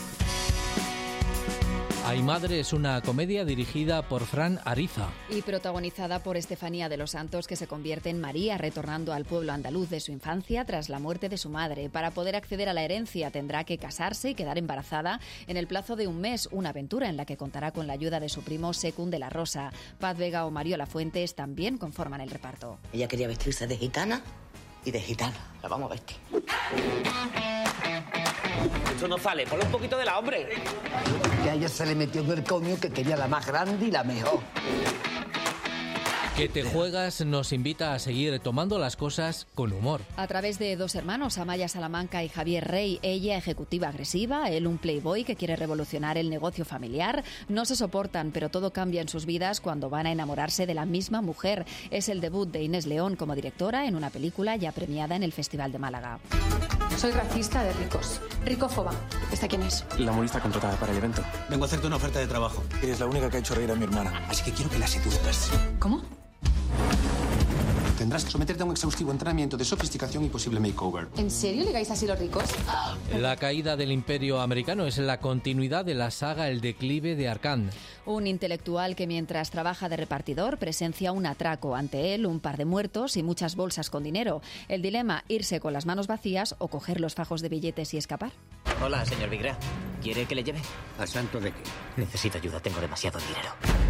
Ay Madre es una comedia dirigida por Fran Ariza y protagonizada por Estefanía de los Santos, que se convierte en María, retornando al pueblo andaluz de su infancia tras la muerte de su madre. Para poder acceder a la herencia tendrá que casarse y quedar embarazada en el plazo de un mes, una aventura en la que contará con la ayuda de su primo Secund de la Rosa. Paz Vega o Mario Lafuentes también conforman el reparto. Ella quería vestirse de gitana y de gitana. La vamos a vestir. Eso no sale, ponle un poquito de la, hombre. Que a ella se le metió en el coño que quería la más grande y la mejor. Que te juegas nos invita a seguir tomando las cosas con humor. A través de dos hermanos, Amaya Salamanca y Javier Rey, ella ejecutiva agresiva, él un playboy que quiere revolucionar el negocio familiar, no se soportan, pero todo cambia en sus vidas cuando van a enamorarse de la misma mujer. Es el debut de Inés León como directora en una película ya premiada en el Festival de Málaga. Soy racista de ricos. Ricófoba. ¿Esta quién es? La humorista contratada para el evento. Vengo a hacerte una oferta de trabajo. Eres la única que ha hecho reír a mi hermana, así que quiero que la seduzcas. ¿Cómo? Tendrás que someterte a un exhaustivo entrenamiento de sofisticación y posible makeover. ¿En serio ligáis así los ricos? La caída del Imperio americano es la continuidad de la saga El declive de Arcand. Un intelectual que mientras trabaja de repartidor presencia un atraco. Ante él, un par de muertos y muchas bolsas con dinero. El dilema, irse con las manos vacías o coger los fajos de billetes y escapar. Hola, señor Vigra. ¿Quiere que le lleve? ¿A santo de qué? Necesito ayuda, tengo demasiado dinero.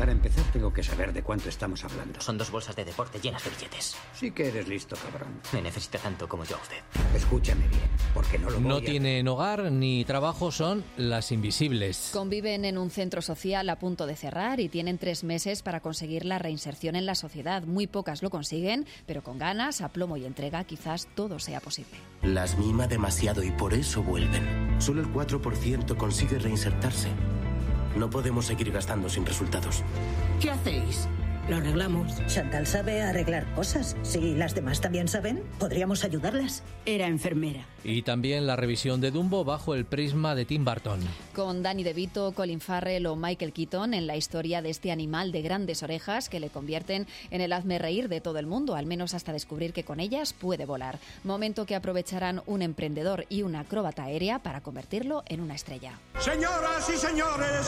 Para empezar, tengo que saber de cuánto estamos hablando. Son 2 bolsas de deporte llenas de billetes. Sí que eres listo, cabrón. Me necesita tanto como yo a usted. Escúchame bien, porque no lo voy No tienen hogar ni trabajo, son las invisibles. Conviven en un centro social a punto de cerrar y tienen 3 meses para conseguir la reinserción en la sociedad. Muy pocas lo consiguen, pero con ganas, aplomo y entrega quizás todo sea posible. Las mima demasiado y por eso vuelven. Solo el 4% consigue reinsertarse. No podemos seguir gastando sin resultados. ¿Qué hacéis? Lo arreglamos. Chantal sabe arreglar cosas. Si las demás también saben, podríamos ayudarlas. Era enfermera. Y también la revisión de Dumbo bajo el prisma de Tim Burton. Con Danny DeVito, Colin Farrell o Michael Keaton en la historia de este animal de grandes orejas que le convierten en el hazmerreír de todo el mundo, al menos hasta descubrir que con ellas puede volar. Momento que aprovecharán un emprendedor y una acróbata aérea para convertirlo en una estrella. Señoras y señores,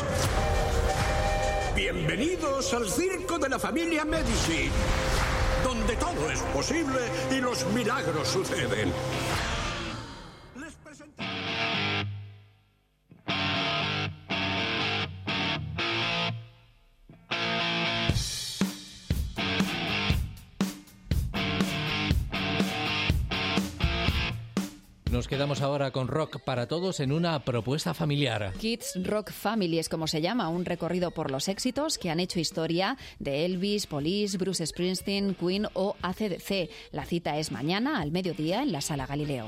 bienvenidos al circo de la familia Medici, donde todo es posible y los milagros suceden. Nos quedamos ahora con Rock para Todos en una propuesta familiar. Kids Rock Family es como se llama, un recorrido por los éxitos que han hecho historia de Elvis, Police, Bruce Springsteen, Queen o AC/DC. La cita es mañana al mediodía en la Sala Galileo.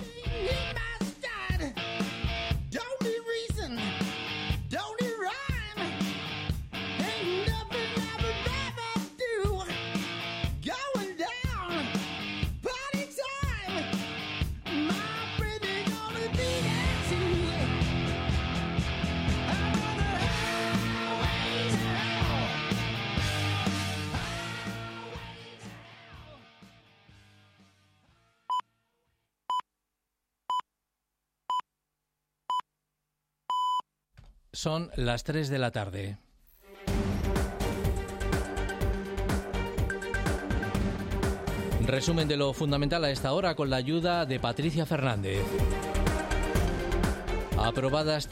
Son las 3 de la tarde. Resumen de lo fundamental a esta hora con la ayuda de Patricia Fernández. Aprobadas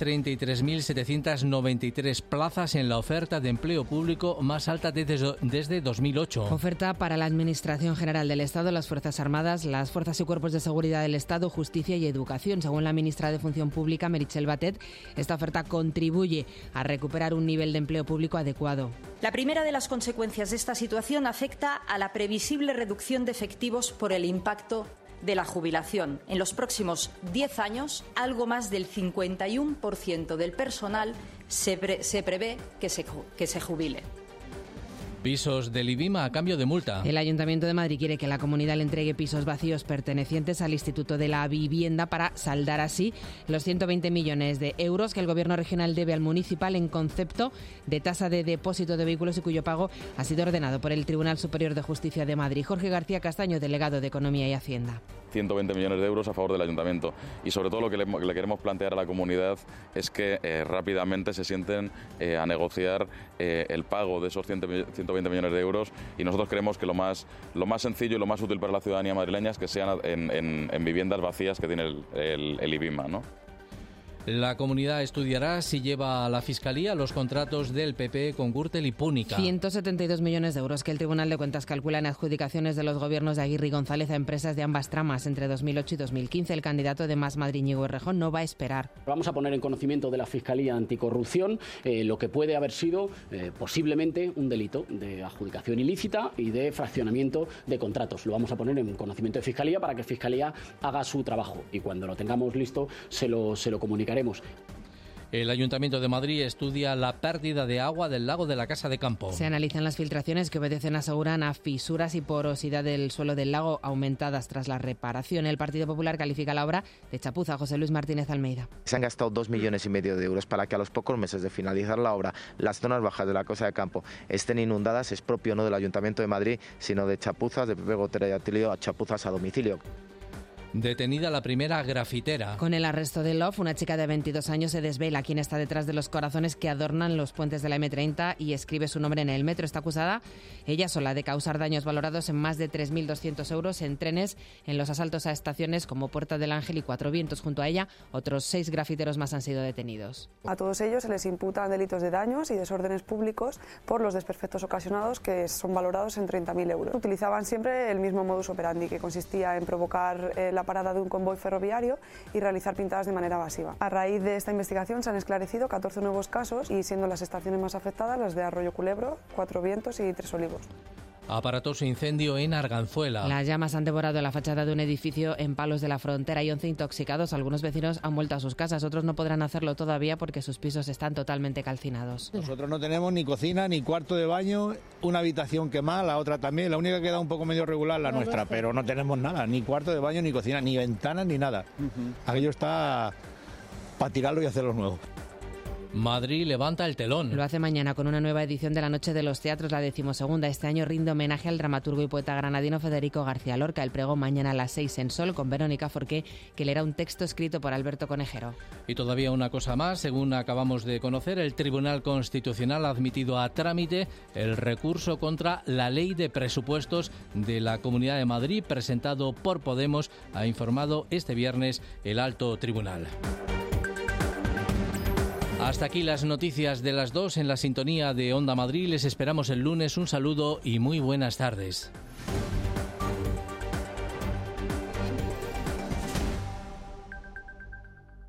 33.793 plazas en la oferta de empleo público más alta desde 2008. Oferta para la Administración General del Estado, las Fuerzas Armadas, las Fuerzas y Cuerpos de Seguridad del Estado, Justicia y Educación. Según la ministra de Función Pública, Meritxell Batet, esta oferta contribuye a recuperar un nivel de empleo público adecuado. La primera de las consecuencias de esta situación afecta a la previsible reducción de efectivos por el impacto de la jubilación. En los próximos 10 años, algo más del 51% del personal se prevé que se jubile. Pisos del IBIMA a cambio de multa. El Ayuntamiento de Madrid quiere que la comunidad le entregue pisos vacíos pertenecientes al Instituto de la Vivienda para saldar así los 120 millones de euros que el Gobierno regional debe al municipal en concepto de tasa de depósito de vehículos y cuyo pago ha sido ordenado por el Tribunal Superior de Justicia de Madrid. Jorge García Castaño, delegado de Economía y Hacienda. 120 millones de euros a favor del Ayuntamiento. Y sobre todo lo que le queremos plantear a la comunidad es que rápidamente se sienten a negociar el pago de esos 120 millones de euros, y nosotros creemos que lo más sencillo y lo más útil para la ciudadanía madrileña es que sean en viviendas vacías que tiene el IBIMA, ¿no? La comunidad estudiará si lleva a la Fiscalía los contratos del PP con Gürtel y Púnica. 172 millones de euros que el Tribunal de Cuentas calcula en adjudicaciones de los gobiernos de Aguirre y González a empresas de ambas tramas entre 2008 y 2015. El candidato de Más Madrid, Íñigo Errejón, no va a esperar. Vamos a poner en conocimiento de la Fiscalía Anticorrupción lo que puede haber sido posiblemente un delito de adjudicación ilícita y de fraccionamiento de contratos. Lo vamos a poner en conocimiento de Fiscalía para que Fiscalía haga su trabajo, y cuando lo tengamos listo se lo comunicaremos. El Ayuntamiento de Madrid estudia la pérdida de agua del lago de la Casa de Campo. Se analizan las filtraciones que obedecen, aseguran, a fisuras y porosidad del suelo del lago aumentadas tras la reparación. El Partido Popular califica la obra de chapuza. José Luis Martínez Almeida. Se han gastado 2,5 millones de euros para que a los pocos meses de finalizar la obra las zonas bajas de la Casa de Campo estén inundadas. Es propio no del Ayuntamiento de Madrid, sino de chapuzas de Pepe Gotera y Atilio a chapuzas a domicilio. Detenida la primera grafitera. Con el arresto de Love, una chica de 22 años se desvela quién está detrás de los corazones que adornan los puentes de la M30 y escribe su nombre en el metro. Está acusada ella sola de causar daños valorados en más de 3.200 euros en trenes, en los asaltos a estaciones como Puerta del Ángel y Cuatro Vientos. Junto a ella, otros 6 grafiteros más han sido detenidos. A todos ellos se les imputan delitos de daños y desórdenes públicos por los desperfectos ocasionados, que son valorados en 30.000 euros. Utilizaban siempre el mismo modus operandi, que consistía en provocar la parada de un convoy ferroviario y realizar pintadas de manera evasiva. A raíz de esta investigación se han esclarecido 14 nuevos casos, y siendo las estaciones más afectadas las de Arroyo Culebro, Cuatro Vientos y Tres Olivos. Aparatoso incendio en Arganzuela. Las llamas han devorado la fachada de un edificio en Palos de la Frontera y 11 intoxicados. Algunos vecinos han vuelto a sus casas, otros no podrán hacerlo todavía porque sus pisos están totalmente calcinados. Nosotros no tenemos ni cocina, ni cuarto de baño, una habitación quemada, la otra también. La única que queda un poco medio regular, la nuestra, pero no tenemos nada, ni cuarto de baño, ni cocina, ni ventanas, ni nada. Aquello está para tirarlo y hacerlo nuevo. Madrid levanta el telón. Lo hace mañana con una nueva edición de la Noche de los Teatros, la 12ª. Este año rinde homenaje al dramaturgo y poeta granadino Federico García Lorca. El pregón mañana a las 6 en Sol con Verónica Forqué, que leerá un texto escrito por Alberto Conejero. Y todavía una cosa más, según acabamos de conocer, el Tribunal Constitucional ha admitido a trámite el recurso contra la Ley de Presupuestos de la Comunidad de Madrid presentado por Podemos, ha informado este viernes el Alto Tribunal. Hasta aquí las noticias de las 2 en la sintonía de Onda Madrid. Les esperamos el lunes. Un saludo y muy buenas tardes.